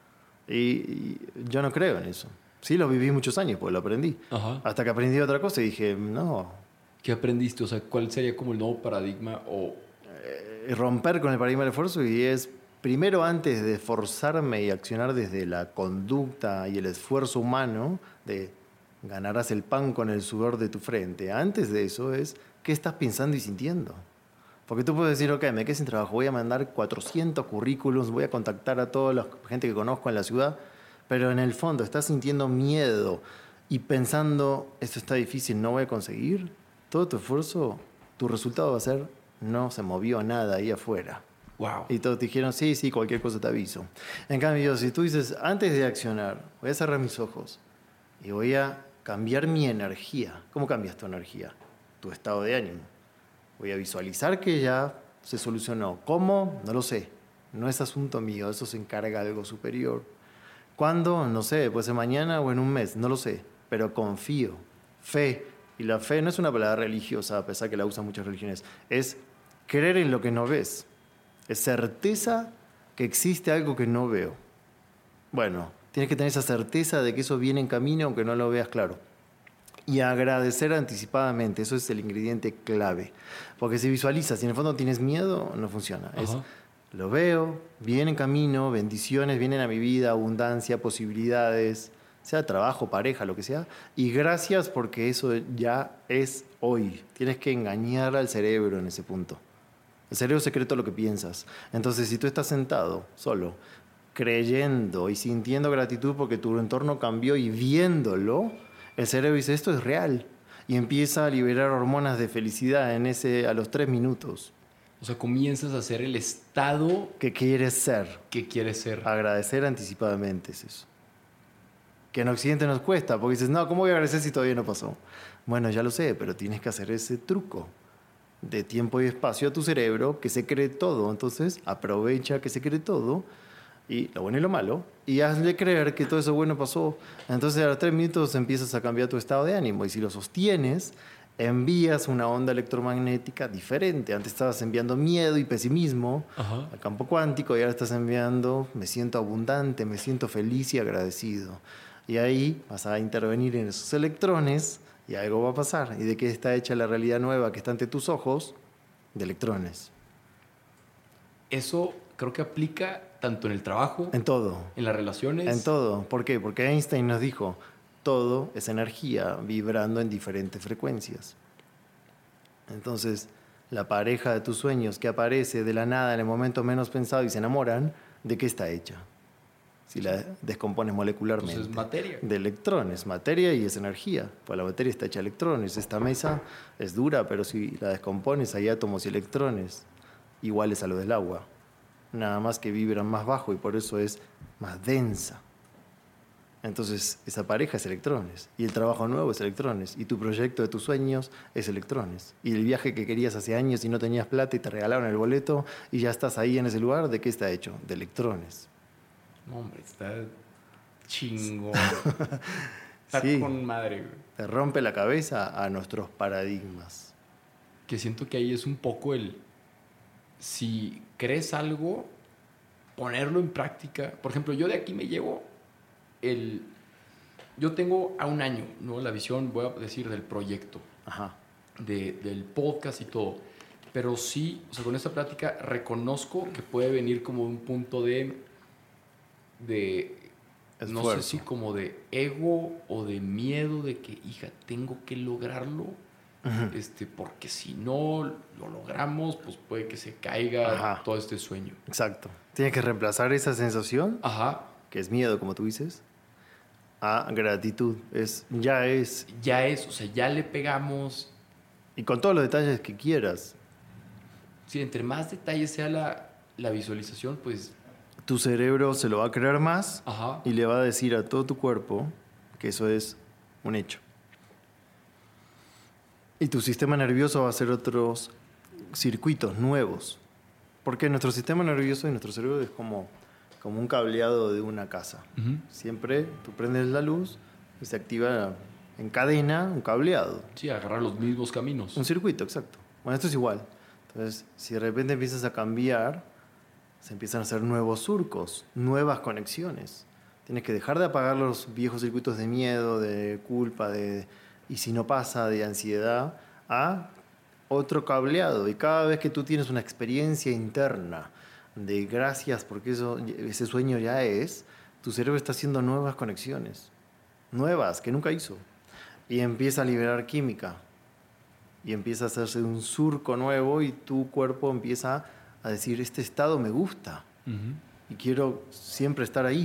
Y, y yo no creo en eso. Sí, lo viví muchos años, porque lo aprendí. Ajá. Hasta que aprendí otra cosa y dije, no. ¿Qué aprendiste? O sea, ¿cuál sería como el nuevo paradigma? O... Eh, romper con el paradigma del esfuerzo y es, primero, antes de esforzarme y accionar desde la conducta y el esfuerzo humano, de ganarás el pan con el sudor de tu frente. Antes de eso es, ¿qué estás pensando y sintiendo? Porque tú puedes decir, ok, me quedé sin trabajo, voy a mandar cuatrocientos currículums, voy a contactar a toda la gente que conozco en la ciudad, pero en el fondo estás sintiendo miedo y pensando, esto está difícil, no voy a conseguir. Todo tu esfuerzo, tu resultado va a ser, no se movió nada ahí afuera. Wow. Y todos te dijeron, sí, sí, cualquier cosa te aviso. En cambio, si tú dices, antes de accionar, voy a cerrar mis ojos y voy a cambiar mi energía. ¿Cómo cambias tu energía? Tu estado de ánimo. Voy a visualizar que ya se solucionó. ¿Cómo? No lo sé. No es asunto mío, eso se encarga algo superior. ¿Cuándo? No sé, puede ser mañana o en un mes, no lo sé. Pero confío. Fe. Y la fe no es una palabra religiosa, a pesar que la usan muchas religiones. Es creer en lo que no ves. Es certeza que existe algo que no veo. Bueno, tienes que tener esa certeza de que eso viene en camino, aunque no lo veas claro. Y agradecer anticipadamente, eso es el ingrediente clave. Porque si visualizas y en el fondo tienes miedo, no funciona. Es, lo veo, viene en camino, bendiciones vienen a mi vida, abundancia, posibilidades, sea trabajo, pareja, lo que sea. Y gracias porque eso ya es hoy. Tienes que engañar al cerebro en ese punto. El cerebro secreto lo que piensas. Entonces, si tú estás sentado, solo, creyendo y sintiendo gratitud porque tu entorno cambió y viéndolo, el cerebro dice, esto es real. Y empieza a liberar hormonas de felicidad en ese, a los tres minutos. O sea, comienzas a hacer el estado que quieres ser. Que quieres ser. Agradecer anticipadamente es eso. Que en Occidente nos cuesta, porque dices, no, ¿cómo voy a agradecer si todavía no pasó? Bueno, ya lo sé, pero tienes que hacer ese truco de tiempo y espacio a tu cerebro que se cree todo. Entonces, aprovecha que se cree todo, y lo bueno y lo malo, y hazle creer que todo eso bueno pasó. Entonces, a los tres minutos empiezas a cambiar tu estado de ánimo, y si lo sostienes, envías una onda electromagnética diferente. Antes estabas enviando miedo y pesimismo Ajá. al campo cuántico, y ahora estás enviando, me siento abundante, me siento feliz y agradecido. Y ahí vas a intervenir en esos electrones, y algo va a pasar. ¿Y de qué está hecha la realidad nueva que está ante tus ojos? De electrones. Eso creo que aplica tanto en el trabajo, en todo, en las relaciones. En todo. ¿Por qué? Porque Einstein nos dijo, todo es energía vibrando en diferentes frecuencias. Entonces, la pareja de tus sueños que aparece de la nada en el momento menos pensado y se enamoran, ¿de qué está hecha? Si la descompones molecularmente. Entonces es materia. De electrones, materia y es energía. Pues la materia está hecha de electrones. Esta mesa es dura, pero si la descompones hay átomos y electrones iguales a los del agua. Nada más que vibran más bajo y por eso es más densa. Entonces esa pareja es electrones. Y el trabajo nuevo es electrones. Y tu proyecto de tus sueños es electrones. Y el viaje que querías hace años y no tenías plata y te regalaron el boleto y ya estás ahí en ese lugar, ¿de qué está hecho? De electrones. No, hombre, está chingón. Está sí, con madre, güey. Te rompe la cabeza a nuestros paradigmas. Que siento que ahí es un poco el... Si crees algo, ponerlo en práctica. Por ejemplo, yo de aquí me llevo el... Yo tengo a un año, ¿no? La visión, voy a decir, del proyecto. Ajá. De, del podcast y todo. Pero sí, o sea, con esta plática reconozco que puede venir como un punto de... de Esfuerzo. No sé si como de ego o de miedo de que, hija, tengo que lograrlo, uh-huh. este, porque si no lo logramos, pues puede que se caiga Ajá. todo este sueño. Exacto. Tienes que reemplazar esa sensación, Ajá. que es miedo, como tú dices, a gratitud. Es, ya es. Ya es, o sea, ya le pegamos. Y con todos los detalles que quieras. Sí, entre más detalles sea la, la visualización, pues... Tu cerebro se lo va a creer más Ajá. y le va a decir a todo tu cuerpo que eso es un hecho. Y tu sistema nervioso va a hacer otros circuitos nuevos. Porque nuestro sistema nervioso y nuestro cerebro es como como un cableado de una casa. Uh-huh. Siempre tú prendes la luz y se activa en cadena un cableado. Sí, agarrar los mismos caminos. Un circuito, exacto. Bueno, esto es igual. Entonces, si de repente empiezas a cambiar, se empiezan a hacer nuevos surcos, nuevas conexiones. Tienes que dejar de apagar los viejos circuitos de miedo, de culpa, de y si no pasa, de ansiedad, a otro cableado. Y cada vez que tú tienes una experiencia interna de gracias porque eso, ese sueño ya es, tu cerebro está haciendo nuevas conexiones, nuevas, que nunca hizo. Y empieza a liberar química. Y empieza a hacerse un surco nuevo y tu cuerpo empieza a decir, este estado me gusta. Uh-huh. Y quiero siempre estar ahí.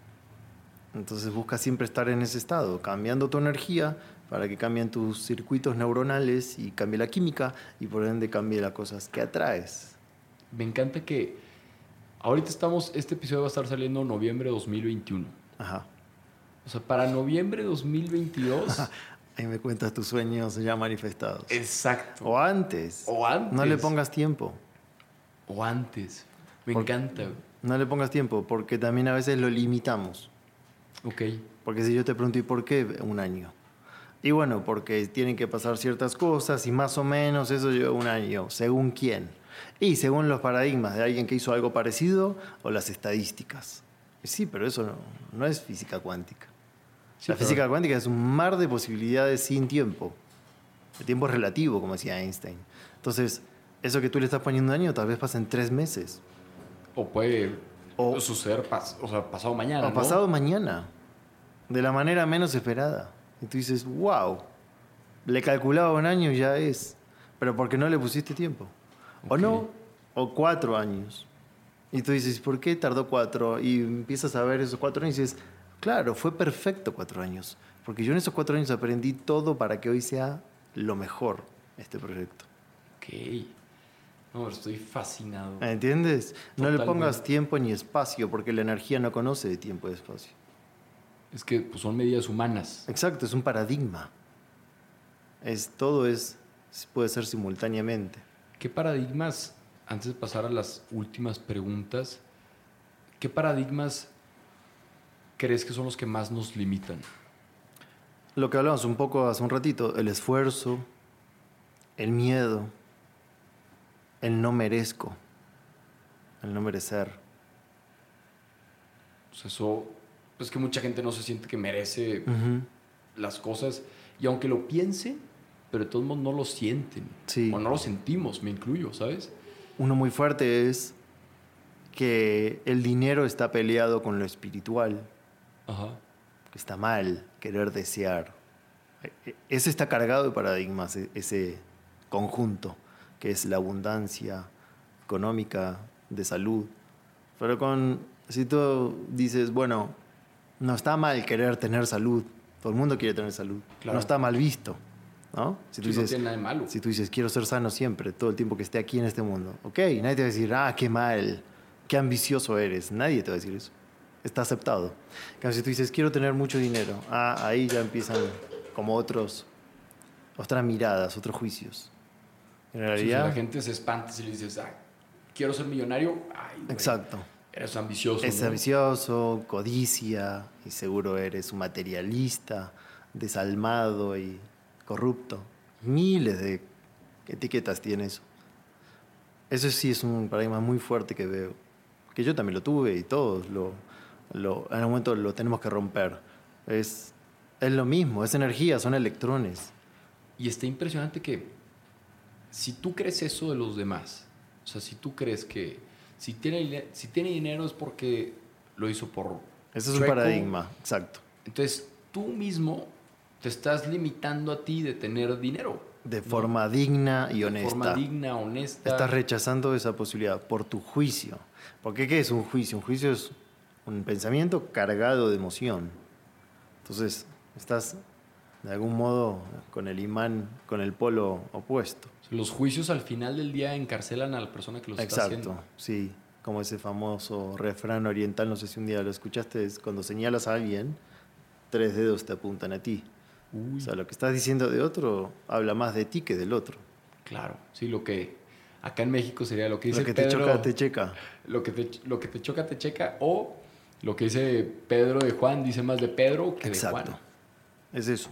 Entonces busca siempre estar en ese estado, cambiando tu energía para que cambien tus circuitos neuronales y cambie la química y por ende cambie las cosas que atraes. Me encanta que ahorita estamos, este episodio va a estar saliendo en noviembre de dos mil veintiuno. Ajá. O sea, para noviembre de dos mil veintidós... Ahí me cuentas tus sueños ya manifestados. Exacto. O antes. O antes. No le pongas tiempo. O antes. Me Por, encanta. No le pongas tiempo, porque también a veces lo limitamos. Ok. Porque si yo te pregunto, ¿y por qué un año? Y bueno, porque tienen que pasar ciertas cosas y más o menos eso lleva un año. ¿Según quién? Y según los paradigmas de alguien que hizo algo parecido o las estadísticas. Sí, pero eso no, no es física cuántica. Sí, la física cuántica es un mar de posibilidades sin tiempo. El tiempo es relativo, como decía Einstein. Entonces, eso que tú le estás poniendo un año tal vez pasa en tres meses. O puede o, suceder pas, o sea, pasado mañana, O ¿no? pasado mañana. De la manera menos esperada. Y tú dices, wow, le calculaba un año y ya es. Pero porque no le pusiste tiempo. Okay. O no, o cuatro años. Y tú dices, ¿por qué tardó cuatro? Y empiezas a ver esos cuatro años y dices, claro, fue perfecto cuatro años. Porque yo en esos cuatro años aprendí todo para que hoy sea lo mejor este proyecto. Ok. No, estoy fascinado. ¿Entiendes? No Totalmente. le pongas tiempo ni espacio, porque la energía no conoce de tiempo y espacio. Es que pues, son medidas humanas. Exacto, es un paradigma. Es, todo es, puede ser simultáneamente. ¿Qué paradigmas, antes de pasar a las últimas preguntas, qué paradigmas crees que son los que más nos limitan? Lo que hablamos un poco hace un ratito, el esfuerzo, el miedo, el no merezco, el no merecer. Pues eso, es que mucha gente no se siente que merece Uh-huh. las cosas y aunque lo piensen, pero de todos modos no lo sienten. Sí. O no lo sentimos, me incluyo, ¿sabes? Uno muy fuerte es que el dinero está peleado con lo espiritual. Ajá. Que está mal querer desear. Ese está cargado de paradigmas, ese conjunto, que es la abundancia económica, de salud. Pero con, si tú dices, bueno, no está mal querer tener salud, todo el mundo quiere tener salud, claro. No está mal visto, ¿no? Si tú Sí, dices, no tiene nada de malo. Si tú dices, quiero ser sano siempre, todo el tiempo que esté aquí en este mundo, ok, nadie te va a decir, ah, qué mal, qué ambicioso eres, nadie te va a decir eso. Está aceptado. Claro, si tú dices, quiero tener mucho dinero, ah, ahí ya empiezan como otros, otras miradas, otros juicios. En realidad, Sí, o sea, la gente se espanta si le dices, ah, quiero ser millonario. Ay, güey, exacto. Eres ambicioso. Es ¿no? ambicioso, codicia, y seguro eres un materialista, desalmado y corrupto. Miles de etiquetas tiene eso. Eso sí es un paradigma muy fuerte que veo. Que yo también lo tuve y todos lo, lo, en algún momento lo tenemos que romper. Es, es lo mismo, es energía, son electrones. Y está impresionante que si tú crees eso de los demás, o sea, si tú crees que si tiene, si tiene dinero es porque lo hizo por Ese es chueco, un paradigma, exacto. Entonces tú mismo te estás limitando a ti de tener dinero. De ¿no? forma digna y de honesta. De forma digna, honesta. Estás rechazando esa posibilidad por tu juicio. Porque ¿qué es un juicio? Un juicio es un pensamiento cargado de emoción. Entonces, estás de algún modo con el imán, con el polo opuesto. Los juicios al final del día encarcelan a la persona que los está haciendo. Exacto, sí. Como ese famoso refrán oriental, no sé si un día lo escuchaste, es cuando señalas a alguien, tres dedos te apuntan a ti. Uy. O sea, lo que estás diciendo de otro habla más de ti que del otro. Claro, sí, lo que Acá en México sería lo que dice Lo que Pedro, te choca, te checa. Lo que te, lo que te choca, te checa. O lo que dice Pedro de Juan, dice más de Pedro que Exacto. de Juan. Es eso.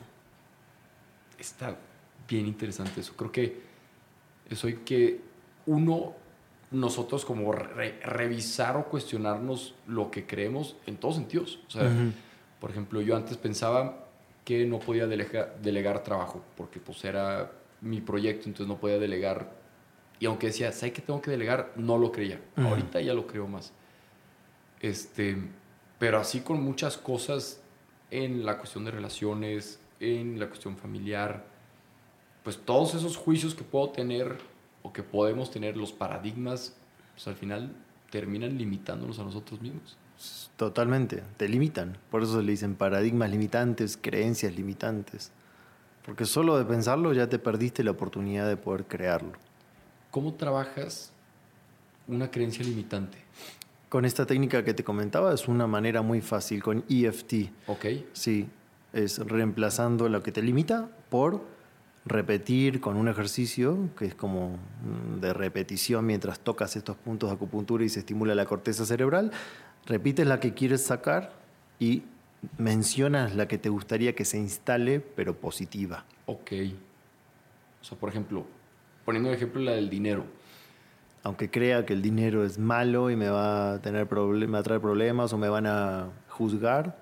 Está bien interesante eso. Creo que eso hay que, uno, nosotros como re, revisar o cuestionarnos lo que creemos en todos sentidos. O sea, uh-huh. Por ejemplo, yo antes pensaba que no podía delega, delegar trabajo porque pues era mi proyecto, entonces no podía delegar. Y aunque decía, ¿sabes qué tengo que delegar? No lo creía. Uh-huh. Ahorita ya lo creo más. Este, pero así con muchas cosas en la cuestión de relaciones, en la cuestión familiar, pues todos esos juicios que puedo tener o que podemos tener, los paradigmas, pues al final terminan limitándonos a nosotros mismos. Totalmente, te limitan. Por eso le dicen paradigmas limitantes, creencias limitantes. Porque solo de pensarlo ya te perdiste la oportunidad de poder crearlo. ¿Cómo trabajas una creencia limitante? Con esta técnica que te comentaba es una manera muy fácil, con E F T. Ok. Sí, es reemplazando lo que te limita por repetir con un ejercicio que es como de repetición mientras tocas estos puntos de acupuntura y se estimula la corteza cerebral. Repites la que quieres sacar y mencionas la que te gustaría que se instale, pero positiva. Ok. O sea, por ejemplo, poniendo el ejemplo la del dinero. Aunque crea que el dinero es malo y me va a tener problem- me va a traer problemas o me van a juzgar,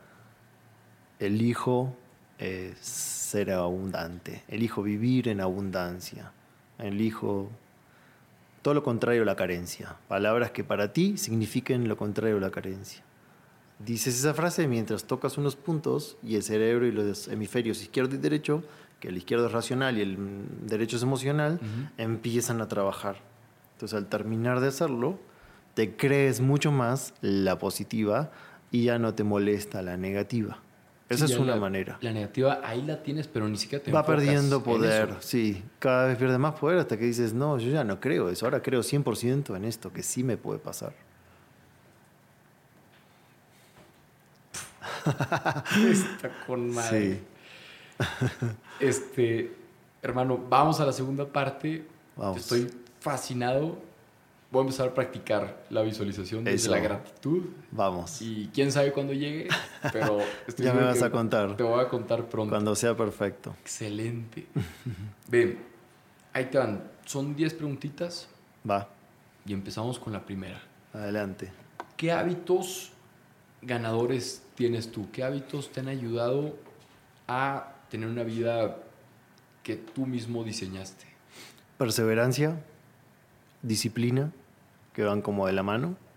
elijo eh, ser abundante, elijo vivir en abundancia, elijo todo lo contrario a la carencia. Palabras que para ti signifiquen lo contrario a la carencia. Dices esa frase mientras tocas unos puntos y el cerebro y los hemisferios izquierdo y derecho, que el izquierdo es racional y el derecho es emocional, uh-huh. empiezan a trabajar. Entonces, al terminar de hacerlo, te crees mucho más la positiva y ya no te molesta la negativa. Esa sí, es una la, manera. La negativa ahí la tienes, pero ni siquiera te va perdiendo poder, sí. Cada vez pierde más poder hasta que dices, no, yo ya no creo eso. Ahora creo cien por ciento en esto, que sí me puede pasar. Está con madre. Sí. Este, hermano, vamos a la segunda parte. Vamos. Estoy fascinado. Voy a empezar a practicar la visualización desde Eso. La gratitud. Vamos. Y quién sabe cuándo llegue, pero estoy ya me vas a contar. Te voy a contar pronto. Cuando sea perfecto. Excelente. Ven, ahí te van. Son diez preguntitas. Va. Y empezamos con la primera. Adelante. ¿Qué hábitos ganadores tienes tú? ¿Qué hábitos te han ayudado a tener una vida que tú mismo diseñaste? Perseverancia, disciplina, que van como de la mano. Uh-huh.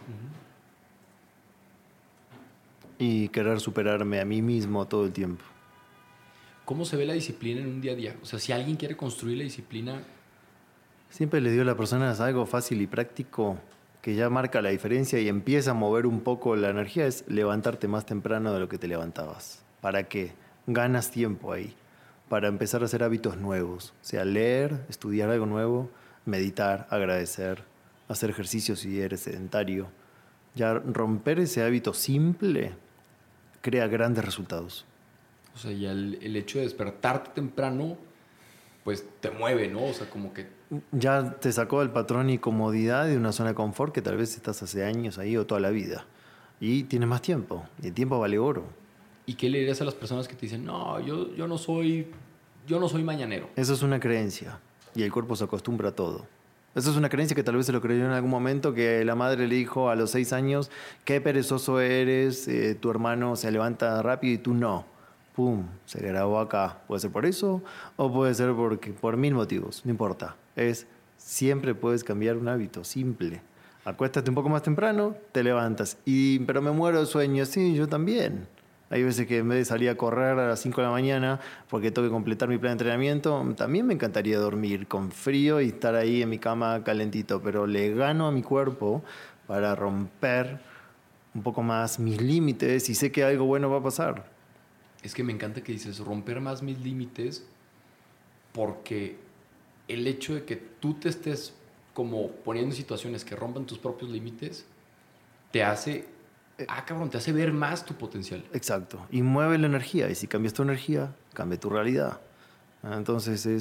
Y querer superarme a mí mismo todo el tiempo. ¿Cómo se ve la disciplina en un día a día? O sea, si alguien quiere construir la disciplina... Siempre le digo a las personas algo fácil y práctico que ya marca la diferencia y empieza a mover un poco la energía, es levantarte más temprano de lo que te levantabas. ¿Para qué? Ganas tiempo ahí. Para empezar a hacer hábitos nuevos. O sea, leer, estudiar algo nuevo, meditar, agradecer, hacer ejercicio si eres sedentario. Ya romper ese hábito simple crea grandes resultados. O sea, ya el, el hecho de despertarte temprano, pues te mueve, ¿no? O sea, como que... Ya te sacó del patrón y comodidad de una zona de confort que tal vez estás hace años ahí o toda la vida. Y tienes más tiempo. Y el tiempo vale oro. ¿Y qué le dirías a las personas que te dicen, no, yo, yo no soy, yo no soy mañanero? Eso es una creencia. Y el cuerpo se acostumbra a todo. Eso es una creencia que tal vez se lo creyó en algún momento, que la madre le dijo a los seis años, qué perezoso eres, eh, tu hermano se levanta rápido y tú no. Pum, se grabó acá. Puede ser por eso o puede ser porque, por mil motivos, no importa. Es, siempre puedes cambiar un hábito simple. Acuéstate un poco más temprano, te levantas. Y, pero me muero de sueño. Sí, yo también. Hay veces que en vez de salir a correr a las cinco de la mañana porque tengo que completar mi plan de entrenamiento, también me encantaría dormir con frío y estar ahí en mi cama calentito, pero le gano a mi cuerpo para romper un poco más mis límites y sé que algo bueno va a pasar. Es que me encanta que dices romper más mis límites, porque el hecho de que tú te estés como poniendo en situaciones que rompan tus propios límites te hace... Ah, cabrón, te hace ver más tu potencial. Exacto. Y mueve la energía. Y si cambias tu energía, cambia tu realidad. Entonces es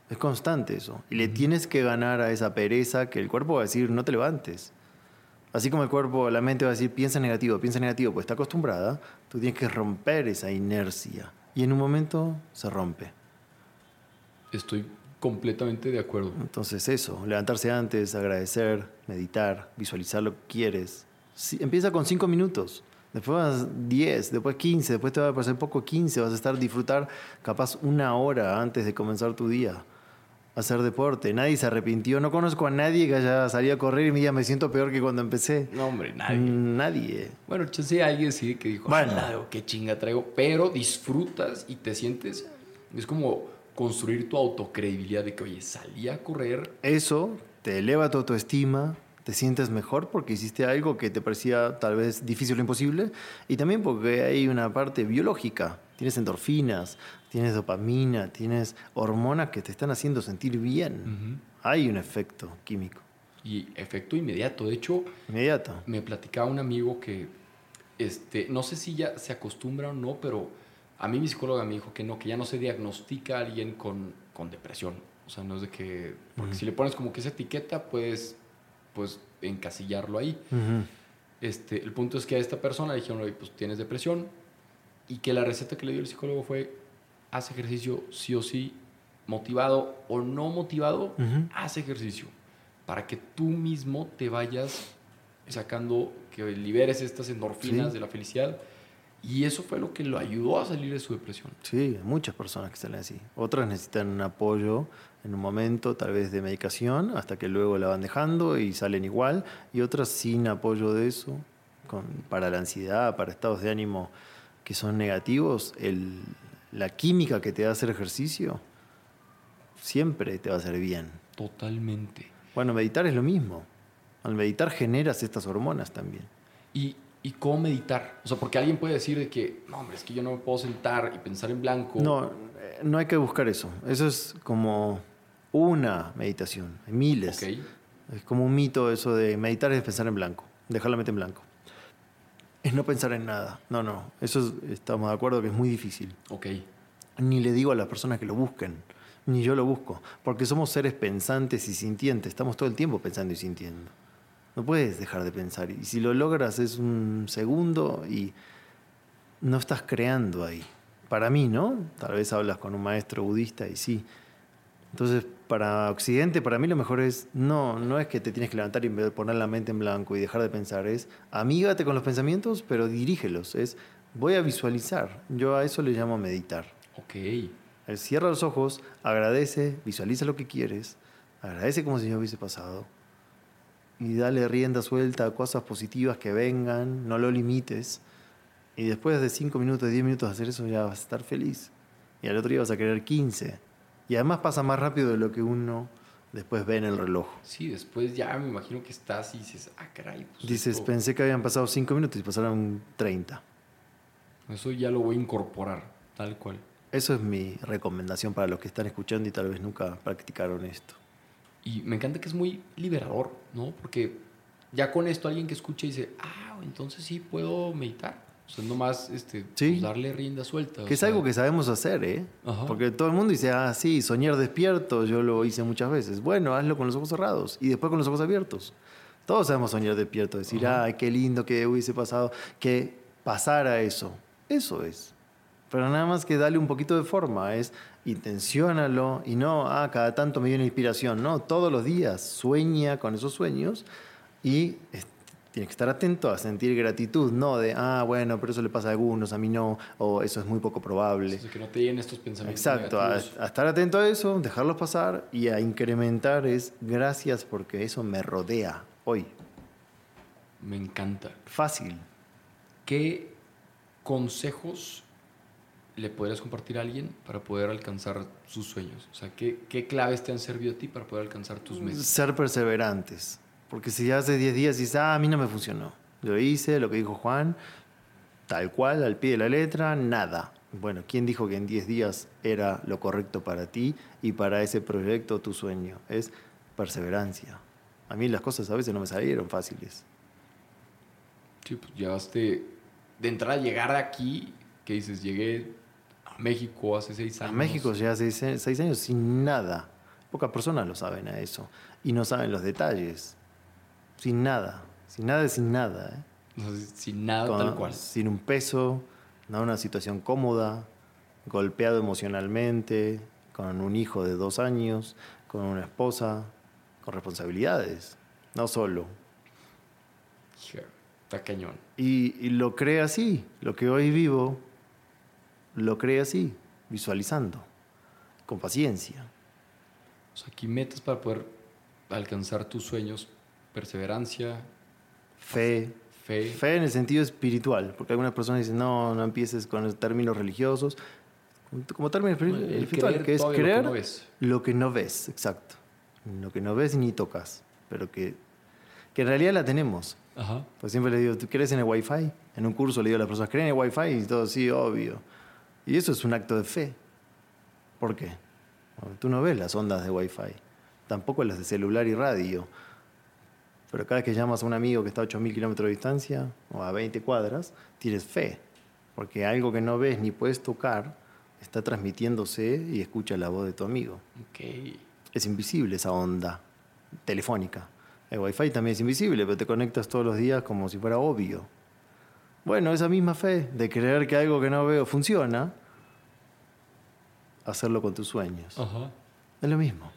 Es constante eso. Y le tienes que ganar a esa pereza que el cuerpo va a decir, no te levantes. Así como el cuerpo, la mente va a decir, piensa negativo, piensa negativo, pues está acostumbrada, tú tienes que romper esa inercia. Y en un momento se rompe. Estoy completamente de acuerdo. Entonces eso, levantarse antes, agradecer, meditar, visualizar lo que quieres. Sí, empieza con cinco minutos, después vas diez, después quince, después te va a pasar poco quince, vas a estar disfrutar capaz una hora antes de comenzar tu día. Hacer deporte, nadie se arrepintió, no conozco a nadie que haya salido a correr y me diga me siento peor que cuando empecé. No, hombre, nadie. Nadie. Bueno, chance alguien sí que dijo, Bueno. bueno, qué chinga traigo, pero disfrutas y te sientes, es como construir tu autocredibilidad de que, oye, salí a correr. Eso te eleva tu autoestima, te sientes mejor porque hiciste algo que te parecía tal vez difícil o imposible, y también porque hay una parte biológica. Tienes endorfinas, tienes dopamina, tienes hormonas que te están haciendo sentir bien. Uh-huh. Hay un efecto químico. Y efecto inmediato. De hecho, inmediato. Me platicaba un amigo que, este, no sé si ya se acostumbra o no, pero a mí mi psicóloga me dijo que no, que ya no se diagnostica a alguien con, con depresión. O sea, no es de que... Porque uh-huh. si le pones como que esa etiqueta, puedes pues, encasillarlo ahí. Uh-huh. Este, el punto es que a esta persona le dijeron, oye, pues tienes depresión. Y que la receta que le dio el psicólogo fue, haz ejercicio sí o sí, motivado o no motivado, uh-huh. haz ejercicio. Para que tú mismo te vayas sacando, que liberes estas endorfinas sí. de la felicidad. Y eso fue lo que lo ayudó a salir de su depresión. Sí, muchas personas que salen así. Otras necesitan un apoyo en un momento, tal vez de medicación, hasta que luego la van dejando y salen igual. Y otras sin apoyo de eso, con, para la ansiedad, para estados de ánimo que son negativos. El, la química que te da hacer ejercicio siempre te va a hacer bien. Totalmente. Bueno, meditar es lo mismo. Al meditar generas estas hormonas también. Y... ¿Y cómo meditar? O sea, porque alguien puede decir de que, no, hombre, es que yo no me puedo sentar y pensar en blanco. No, no hay que buscar eso. Eso es como una meditación. Hay miles. Okay. Es como un mito eso de meditar es pensar en blanco. Dejar la mente en blanco. Es no pensar en nada. No, no. Eso es, estamos de acuerdo que es muy difícil. Ok. Ni le digo a las personas que lo busquen. Ni yo lo busco. Porque somos seres pensantes y sintientes. Estamos todo el tiempo pensando y sintiendo. No puedes dejar de pensar. Y si lo logras es un segundo y no estás creando ahí. Para mí, ¿no? Tal vez hablas con un maestro budista y sí. Entonces, para Occidente, para mí lo mejor es... No, no es que te tienes que levantar y poner la mente en blanco y dejar de pensar. Es amígate con los pensamientos, pero dirígelos. Es voy a visualizar. Yo a eso le llamo meditar. Ok. Él cierra los ojos, agradece, visualiza lo que quieres. Agradece como si ya hubiese pasado. Y dale rienda suelta a cosas positivas que vengan, no lo limites. Y después de cinco minutos, diez minutos de hacer eso ya vas a estar feliz. Y al otro día vas a querer quince. Y además pasa más rápido de lo que uno después ve en el reloj. Sí, después ya me imagino que estás y dices, ah, caray. Pues dices, esto... pensé que habían pasado cinco minutos y pasaron treinta. Eso ya lo voy a incorporar, tal cual. Eso es mi recomendación para los que están escuchando y tal vez nunca practicaron esto. Y me encanta que es muy liberador, ¿no? Porque ya con esto alguien que escucha y dice, ah, entonces sí puedo meditar. O sea, nomás este, sí. pues darle rienda suelta. Que es sea... algo que sabemos hacer, ¿eh? Ajá. Porque todo el mundo dice, ah, sí, soñar despierto, yo lo hice muchas veces. Bueno, hazlo con los ojos cerrados y después con los ojos abiertos. Todos sabemos soñar despierto, decir, Ajá. ay, qué lindo que hubiese pasado, que pasara eso. Eso es. Pero nada más que darle un poquito de forma, es intenciónalo y no, ah, cada tanto me viene inspiración. No, todos los días sueña con esos sueños y es, tienes que estar atento a sentir gratitud, no de, ah, bueno, pero eso le pasa a algunos, a mí no, o eso es muy poco probable. O sea, que no te lleguen estos pensamientos Exacto, a, negativos. a estar atento a eso, dejarlos pasar y a incrementar es gracias porque eso me rodea hoy. Me encanta. Fácil. ¿Qué consejos le podrías compartir a alguien para poder alcanzar sus sueños? O sea, ¿qué, qué claves te han servido a ti para poder alcanzar tus metas? Ser perseverantes. Porque si hace diez días dices, ah, a mí no me funcionó. Lo hice, lo que dijo Juan, tal cual, al pie de la letra, nada. Bueno, ¿quién dijo que en diez días era lo correcto para ti y para ese proyecto, tu sueño? Es perseverancia. A mí las cosas a veces no me salieron fáciles. Sí, pues llegaste... De entrada, llegar aquí, que dices, llegué... México hace seis años. A México ya hace seis años sin nada. Pocas personas lo saben a eso. Y no saben los detalles. Sin nada. Sin nada es sin nada. ¿eh? O sea, sin nada Con, tal cual. Sin un peso, no una situación cómoda, golpeado emocionalmente, con un hijo de dos años, con una esposa, con responsabilidades. No solo. Hija, está cañón. Y, y lo cree así. Lo que hoy vivo, lo cree así, visualizando, con paciencia. O sea, aquí metas para poder alcanzar tus sueños, perseverancia, Fe. fe. Fe en el sentido espiritual, porque algunas personas dicen, no, no empieces con los términos religiosos. Como término El espiritual, creer que es todavía lo creer que no ves. lo que no ves, exacto. Lo que no ves ni tocas, pero que, que en realidad la tenemos. Ajá. Pues siempre le digo, ¿tú crees en el Wi-Fi? En un curso le digo a las personas, ¿creen en el Wi-Fi? Y todo, sí, obvio. Y eso es un acto de fe. ¿Por qué? Bueno, tú no ves las ondas de Wi-Fi, tampoco las de celular y radio. Pero cada vez que llamas a un amigo que está a ocho mil kilómetros de distancia o a veinte cuadras, tienes fe. Porque algo que no ves ni puedes tocar está transmitiéndose y escucha la voz de tu amigo. Ok. Es invisible esa onda telefónica. El Wi-Fi también es invisible, pero te conectas todos los días como si fuera obvio. Bueno, esa misma fe de creer que algo que no veo funciona, hacerlo con tus sueños. Ajá. Es lo mismo.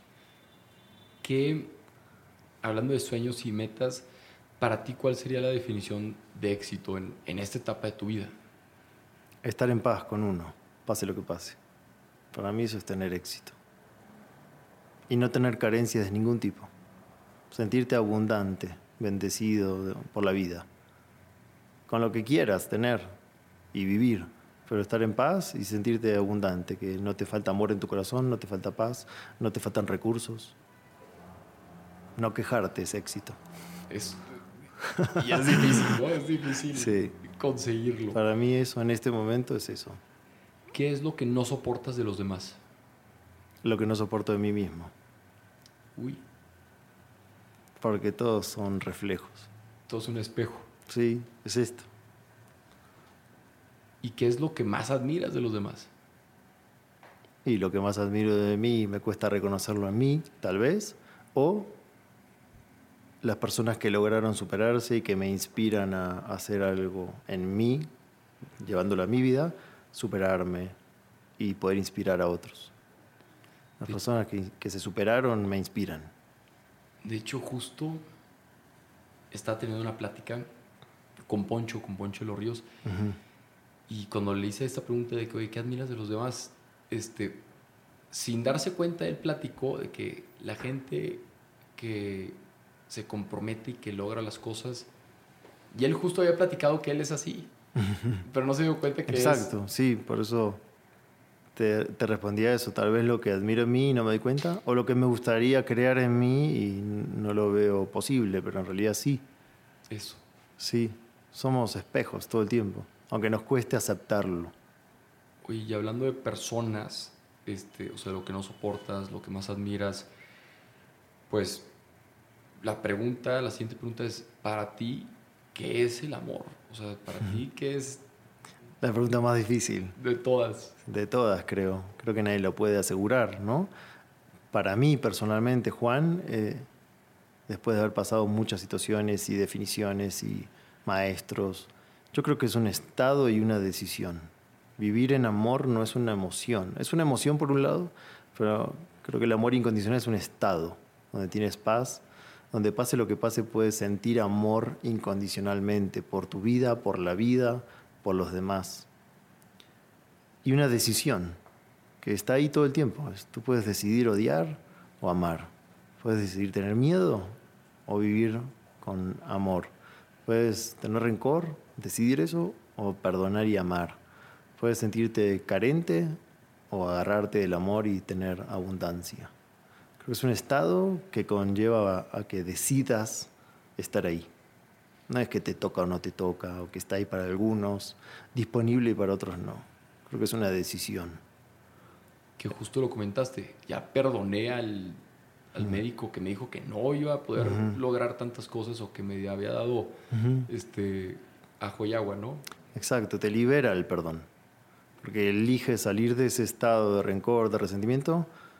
¿Qué, hablando de sueños y metas, para ti cuál sería la definición de éxito en, en esta etapa de tu vida? Estar en paz con uno, pase lo que pase. Para mí eso es tener éxito. Y no tener carencias de ningún tipo. Sentirte abundante, bendecido por la vida. Con lo que quieras tener y vivir. Pero estar en paz y sentirte abundante. Que no te falta amor en tu corazón, no te falta paz, no te faltan recursos. No quejarte es éxito. Es, y es difícil, ¿no? Es difícil Sí. conseguirlo. Para mí eso en este momento es eso. ¿Qué es lo que no soportas de los demás? Lo que no soporto de mí mismo. Uy, Porque todos son reflejos. todo es un espejo. Sí, es esto. ¿Y qué es lo que más admiras de los demás? Y lo que más admiro de mí, me cuesta reconocerlo en mí, tal vez, o las personas que lograron superarse y que me inspiran a hacer algo en mí, llevándolo a mi vida, superarme y poder inspirar a otros. Las Sí. personas que, que se superaron me inspiran. De hecho, justo estaba teniendo una plática con Poncho, con Poncho de los Ríos, Uh-huh. y cuando le hice esta pregunta de que, oye, ¿qué admiras de los demás? Este, sin darse cuenta, él platicó de que la gente que se compromete y que logra las cosas, y él justo había platicado que él es así, pero no se dio cuenta que Exacto, es... sí, por eso te, te respondía eso. Tal vez lo que admiro en mí y no me doy cuenta, o lo que me gustaría crear en mí y no lo veo posible, pero en realidad sí. Eso. Sí, somos espejos todo el tiempo, aunque nos cueste aceptarlo. Oye, y hablando de personas, este, o sea, lo que no soportas, lo que más admiras, pues la pregunta, la siguiente pregunta es, para ti, ¿qué es el amor? O sea, para ti, ¿qué es La pregunta más difícil de todas? de todas, creo. Creo que nadie lo puede asegurar, ¿no? Para mí, personalmente, Juan, eh, después de haber pasado muchas situaciones y definiciones y maestros, yo creo que es un estado y una decisión. Vivir en amor no es una emoción. Es una emoción por un lado, pero creo que el amor incondicional es un estado donde tienes paz, donde pase lo que pase puedes sentir amor incondicionalmente por tu vida, por la vida, por los demás. Y una decisión que está ahí todo el tiempo. Tú puedes decidir odiar o amar. Puedes decidir tener miedo o vivir con amor. Puedes tener rencor, decidir eso, o perdonar y amar. Puedes sentirte carente o agarrarte del amor y tener abundancia. Creo que es un estado que conlleva a, a que decidas estar ahí. No es que te toca o no te toca, o que está ahí para algunos, disponible y para otros no. Creo que es una decisión. Que justo lo comentaste, ya perdoné al, al uh-huh. médico que me dijo que no iba a poder uh-huh. lograr tantas cosas o que me había dado uh-huh. este, ajo y agua, ¿no? Exacto, te libera el perdón. Porque eliges salir de ese estado de rencor, de resentimiento,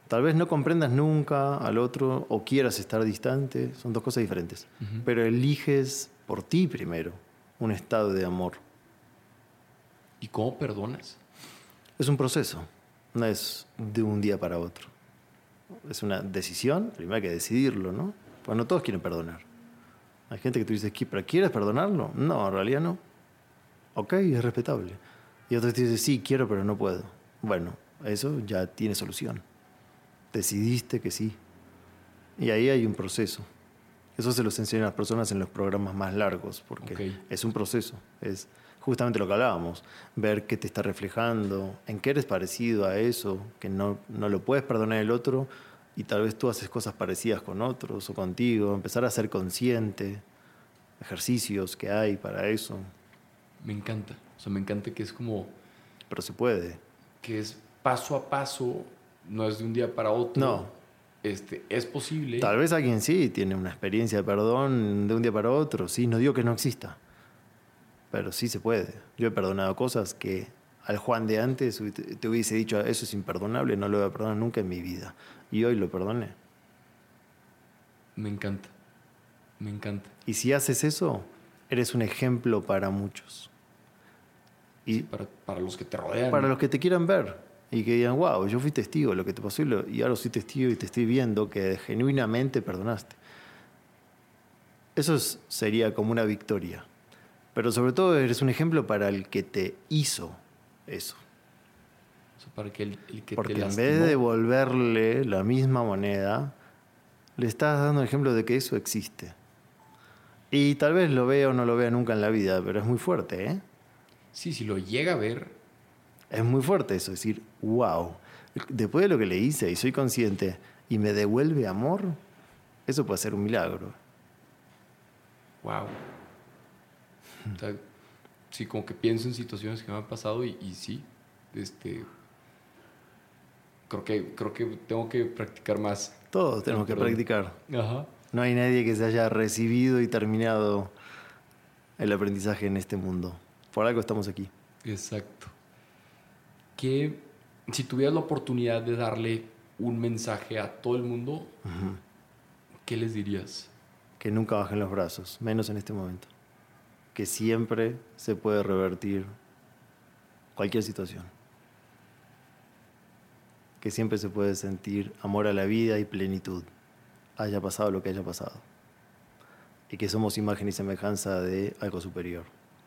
Tal vez no comprendas nunca al otro o quieras estar distante, son dos cosas diferentes. Uh-huh. Pero eliges por ti primero un estado de amor. ¿Y cómo perdonas? Es un proceso, no es de un día para otro. Es una decisión, primero hay que decidirlo, ¿no? Pues no todos quieren perdonar. Hay gente que tú dices, ¿pero quieres perdonarlo? No, en realidad no. Ok, es respetable. Y otros te dicen, sí, quiero, pero no puedo. Bueno, eso ya tiene solución. Decidiste que sí. Y ahí hay un proceso. Eso se los enseñan a las personas en los programas más largos, porque okay. es un proceso. Es justamente lo que hablábamos. Ver qué te está reflejando, en qué eres parecido a eso, que no, no lo puedes perdonar el otro, y tal vez tú haces cosas parecidas con otros o contigo. Empezar a ser consciente, ejercicios que hay para eso. Me encanta. O sea, me encanta que es como... Pero se puede. Que es paso a paso, no es de un día para otro. No. Este, es posible. Tal vez alguien sí tiene una experiencia de perdón de un día para otro. Sí, no digo que no exista. Pero sí se puede. Yo he perdonado cosas que al Juan de antes te hubiese dicho, eso es imperdonable, no lo voy a perdonar nunca en mi vida. Y hoy lo perdoné. Me encanta. Me encanta. Y si haces eso, eres un ejemplo para muchos. Y sí, para, para los que te rodean. Para los que te quieran ver. Y que digan, wow, yo fui testigo de lo que te pasó y, lo, y ahora soy testigo y te estoy viendo que genuinamente perdonaste. Eso es, sería como una victoria. Pero sobre todo eres un ejemplo para el que te hizo eso. O sea, para que el, el que Porque te en lastimó, vez de devolverle la misma moneda, le estás dando el ejemplo de que eso existe. Y tal vez lo vea o no lo vea nunca en la vida, pero es muy fuerte, ¿eh? Sí, si lo llega a ver... Es muy fuerte eso, decir, wow, después de lo que le hice y soy consciente y me devuelve amor, eso puede ser un milagro. Wow. O sea, sí, como que pienso en situaciones que me han pasado y, y sí, este, creo que, creo que tengo que practicar más. Todos tenemos que practicar. Ajá. No hay nadie que se haya recibido y terminado el aprendizaje en este mundo. Por algo estamos aquí. Exacto. Que si tuvieras la oportunidad de darle un mensaje a todo el mundo, uh-huh. ¿qué les dirías? Que nunca bajen los brazos, menos en este momento. Que siempre se puede revertir cualquier situación. Que siempre se puede sentir amor a la vida y plenitud, haya pasado lo que haya pasado. Y que somos imagen y semejanza de algo superior.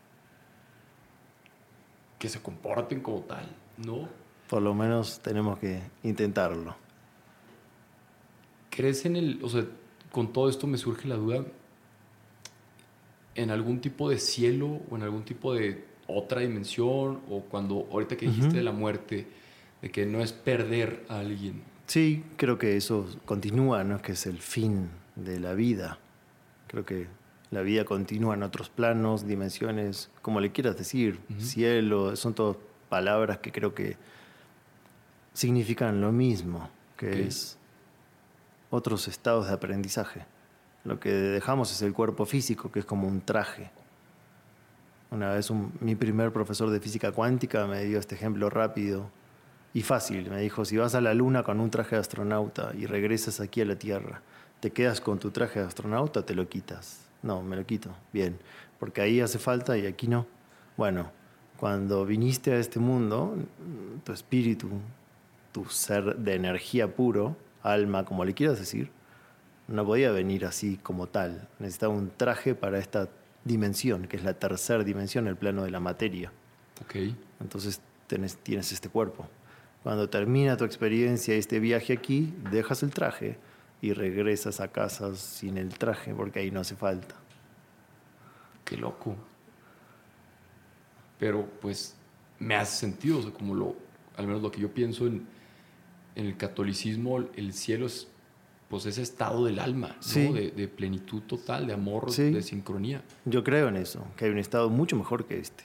Que se comporten como tal, ¿no? Por lo menos tenemos que intentarlo. ¿Crees en el... O sea, con todo esto me surge la duda... en algún tipo de cielo o en algún tipo de otra dimensión, o cuando ahorita que dijiste uh-huh. de la muerte, de que no es perder a alguien? Sí, creo que eso continúa, no es que es el fin de la vida. Creo que la vida continúa en otros planos, dimensiones, como le quieras decir, uh-huh. cielo, son todas palabras que creo que significan lo mismo, que okay. es otros estados de aprendizaje. Lo que dejamos es el cuerpo físico, que es como un traje. Una vez un, mi primer profesor de física cuántica me dio este ejemplo rápido y fácil. Me dijo, si vas a la luna con un traje de astronauta y regresas aquí a la Tierra, ¿te quedas con tu traje de astronauta o te lo quitas? No, me lo quito. Bien, porque ahí hace falta y aquí no. Bueno, cuando viniste a este mundo, tu espíritu, tu ser de energía puro, alma, como le quieras decir, no podía venir así como tal. Necesitaba un traje para esta dimensión, que es la tercera dimensión, el plano de la materia. Okay. Entonces tenés, tienes este cuerpo. Cuando termina tu experiencia y este viaje aquí, dejas el traje y regresas a casa sin el traje, porque ahí no hace falta. Qué loco. Pero pues me hace sentido, o sea, como lo, al menos lo que yo pienso en, en el catolicismo, el cielo es pues ese estado del alma, ¿no? Sí. de, de plenitud total, de amor, sí. de sincronía. Yo creo en eso, que hay un estado mucho mejor que este.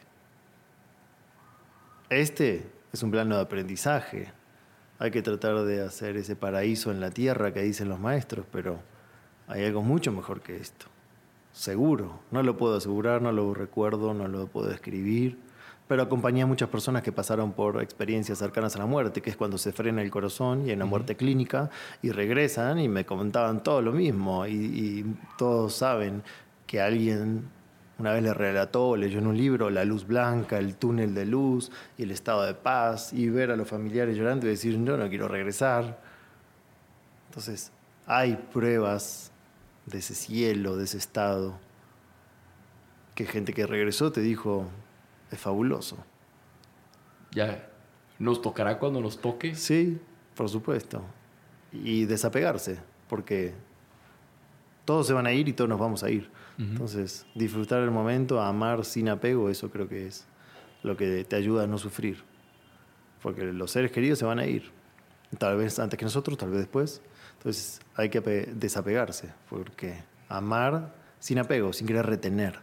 Este es un plano de aprendizaje. Hay que tratar de hacer ese paraíso en la tierra que dicen los maestros, pero hay algo mucho mejor que esto. Seguro. No lo puedo asegurar, no lo recuerdo, no lo puedo describir, pero acompañé a muchas personas que pasaron por experiencias cercanas a la muerte, que es cuando se frena el corazón y hay una muerte clínica, y regresan y me comentaban todo lo mismo. Y, y todos saben que alguien una vez le relató o leyó en un libro la luz blanca, el túnel de luz y el estado de paz, y ver a los familiares llorando y decir, yo no quiero regresar. Entonces, hay pruebas de ese cielo, de ese estado, que gente que regresó te dijo, es fabuloso. Ya, ¿nos tocará cuando nos toque? Sí, por supuesto. Y desapegarse, porque todos se van a ir y todos nos vamos a ir. Uh-huh. Entonces, disfrutar el momento, amar sin apego, eso creo que es lo que te ayuda a no sufrir. Porque los seres queridos se van a ir. Tal vez antes que nosotros, tal vez después. Entonces, hay que desapegarse, porque amar sin apego, sin querer retener.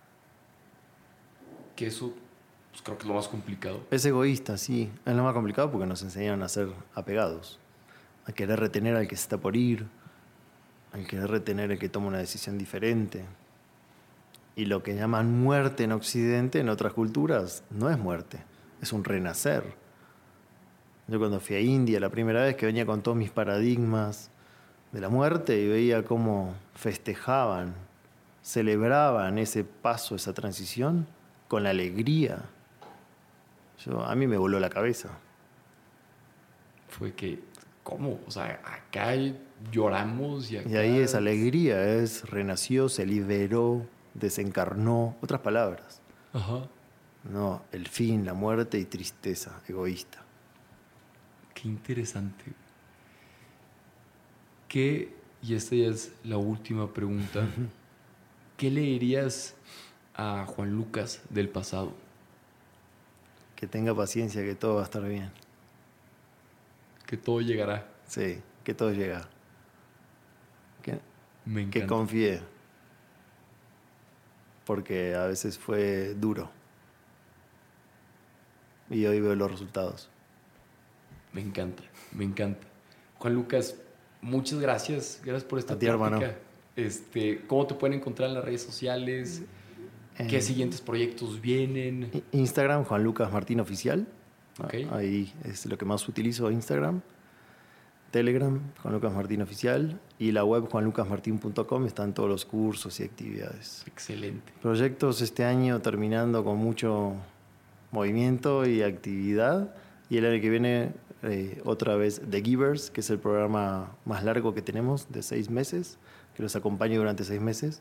Que eso, pues creo que es lo más complicado. Es egoísta, sí. Es lo más complicado porque nos enseñan a ser apegados. A querer retener al que se está por ir. Al querer retener al que toma una decisión diferente. Y lo que llaman muerte en Occidente, en otras culturas, no es muerte. Es un renacer. Yo cuando fui a India, la primera vez que venía con todos mis paradigmas de la muerte y veía cómo festejaban, celebraban ese paso, esa transición, con la alegría. Yo, a mí me voló la cabeza. Fue que, ¿cómo? O sea, acá lloramos y acá... Y ahí es alegría, es renació, se liberó, desencarnó. Otras palabras. Ajá. No, el fin, la muerte y tristeza, egoísta. Qué interesante. ¿Qué, y esta ya es la última pregunta, ¿qué le dirías a Juan Lucas del pasado? Que tenga paciencia, que todo va a estar bien. Que todo llegará. Sí, que todo llega. Que, Me encanta. Que confíe. Porque a veces fue duro. Y hoy veo los resultados. Me encanta, me encanta. Juan Lucas, muchas gracias. Gracias por esta a ti, plática. Hermano. Este, ¿cómo te pueden encontrar en las redes sociales? ¿Qué eh, siguientes proyectos vienen? Instagram, Juan Lucas Martín Oficial. Okay. Ahí es lo que más utilizo, Instagram. Telegram, Juan Lucas Martín Oficial. Y la web juan lucas martin punto com están todos los cursos y actividades. Excelente. Proyectos este año terminando con mucho movimiento y actividad. Y el año que viene, eh, otra vez, The Givers, que es el programa más largo que tenemos, de seis meses, que los acompaño durante seis meses.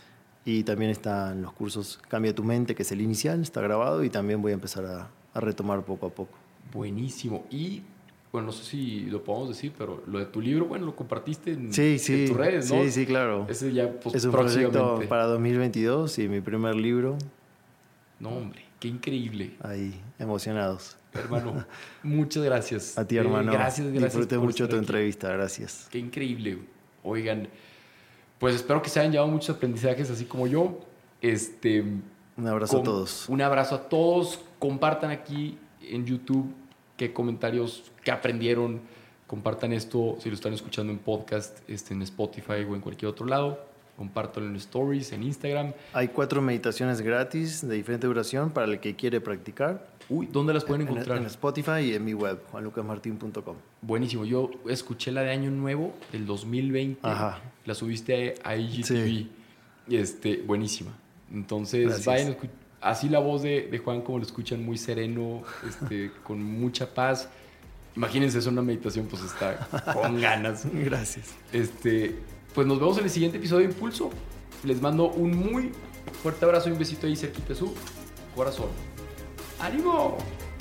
Y también están los cursos Cambia tu Mente, que es el inicial, está grabado, y también voy a empezar a, a retomar poco a poco. Buenísimo. Y, bueno, no sé si lo podemos decir, pero lo de tu libro, bueno, lo compartiste en, sí, sí, en tus redes, ¿no? Sí, sí, claro. Ese ya, pues, es un proyecto para dos mil veintidós y mi primer libro. No, hombre, qué increíble. Ahí, emocionados. Hermano, muchas gracias. A ti, hermano. Eh, gracias, gracias. Disfruté mucho tu aquí. entrevista, gracias. Qué increíble. Oigan, pues espero que se hayan llevado muchos aprendizajes, así como yo. Este, un abrazo con, a todos. Un abrazo a todos. Compartan aquí en YouTube qué comentarios, qué aprendieron. Compartan esto si lo están escuchando en podcast, este, en Spotify o en cualquier otro lado. Compártanlo en Stories, en Instagram. Hay cuatro meditaciones gratis de diferente duración para el que quiere practicar. Uy, ¿dónde las pueden encontrar? En, en Spotify y en mi web, juan lucas martin punto com. Buenísimo. Yo escuché la de Año Nuevo del dos mil veinte. Ajá. La subiste a I G T V. Sí. Este, buenísima. Entonces, gracias. vayan, así la voz de, de Juan, como lo escuchan, muy sereno, este, con mucha paz. Imagínense, es una meditación, pues está con ganas. Gracias. Este, pues nos vemos en el siguiente episodio de Impulso. Les mando un muy fuerte abrazo y un besito ahí cerquita de su corazón. ¡Ánimo!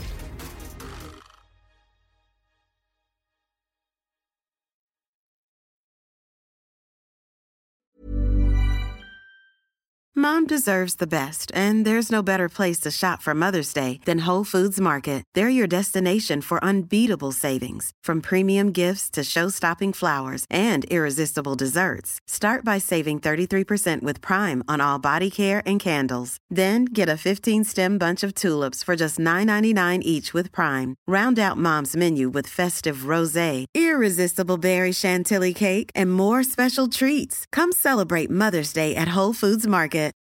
Mom deserves the best, and there's no better place to shop for Mother's Day than Whole Foods Market. They're your destination for unbeatable savings, from premium gifts to show-stopping flowers and irresistible desserts. Start by saving thirty-three percent with Prime on all body care and candles. Then get a fifteen-stem bunch of tulips for just nine ninety-nine each with Prime. Round out Mom's menu with festive rosé, irresistible berry chantilly cake, and more special treats. Come celebrate Mother's Day at Whole Foods Market.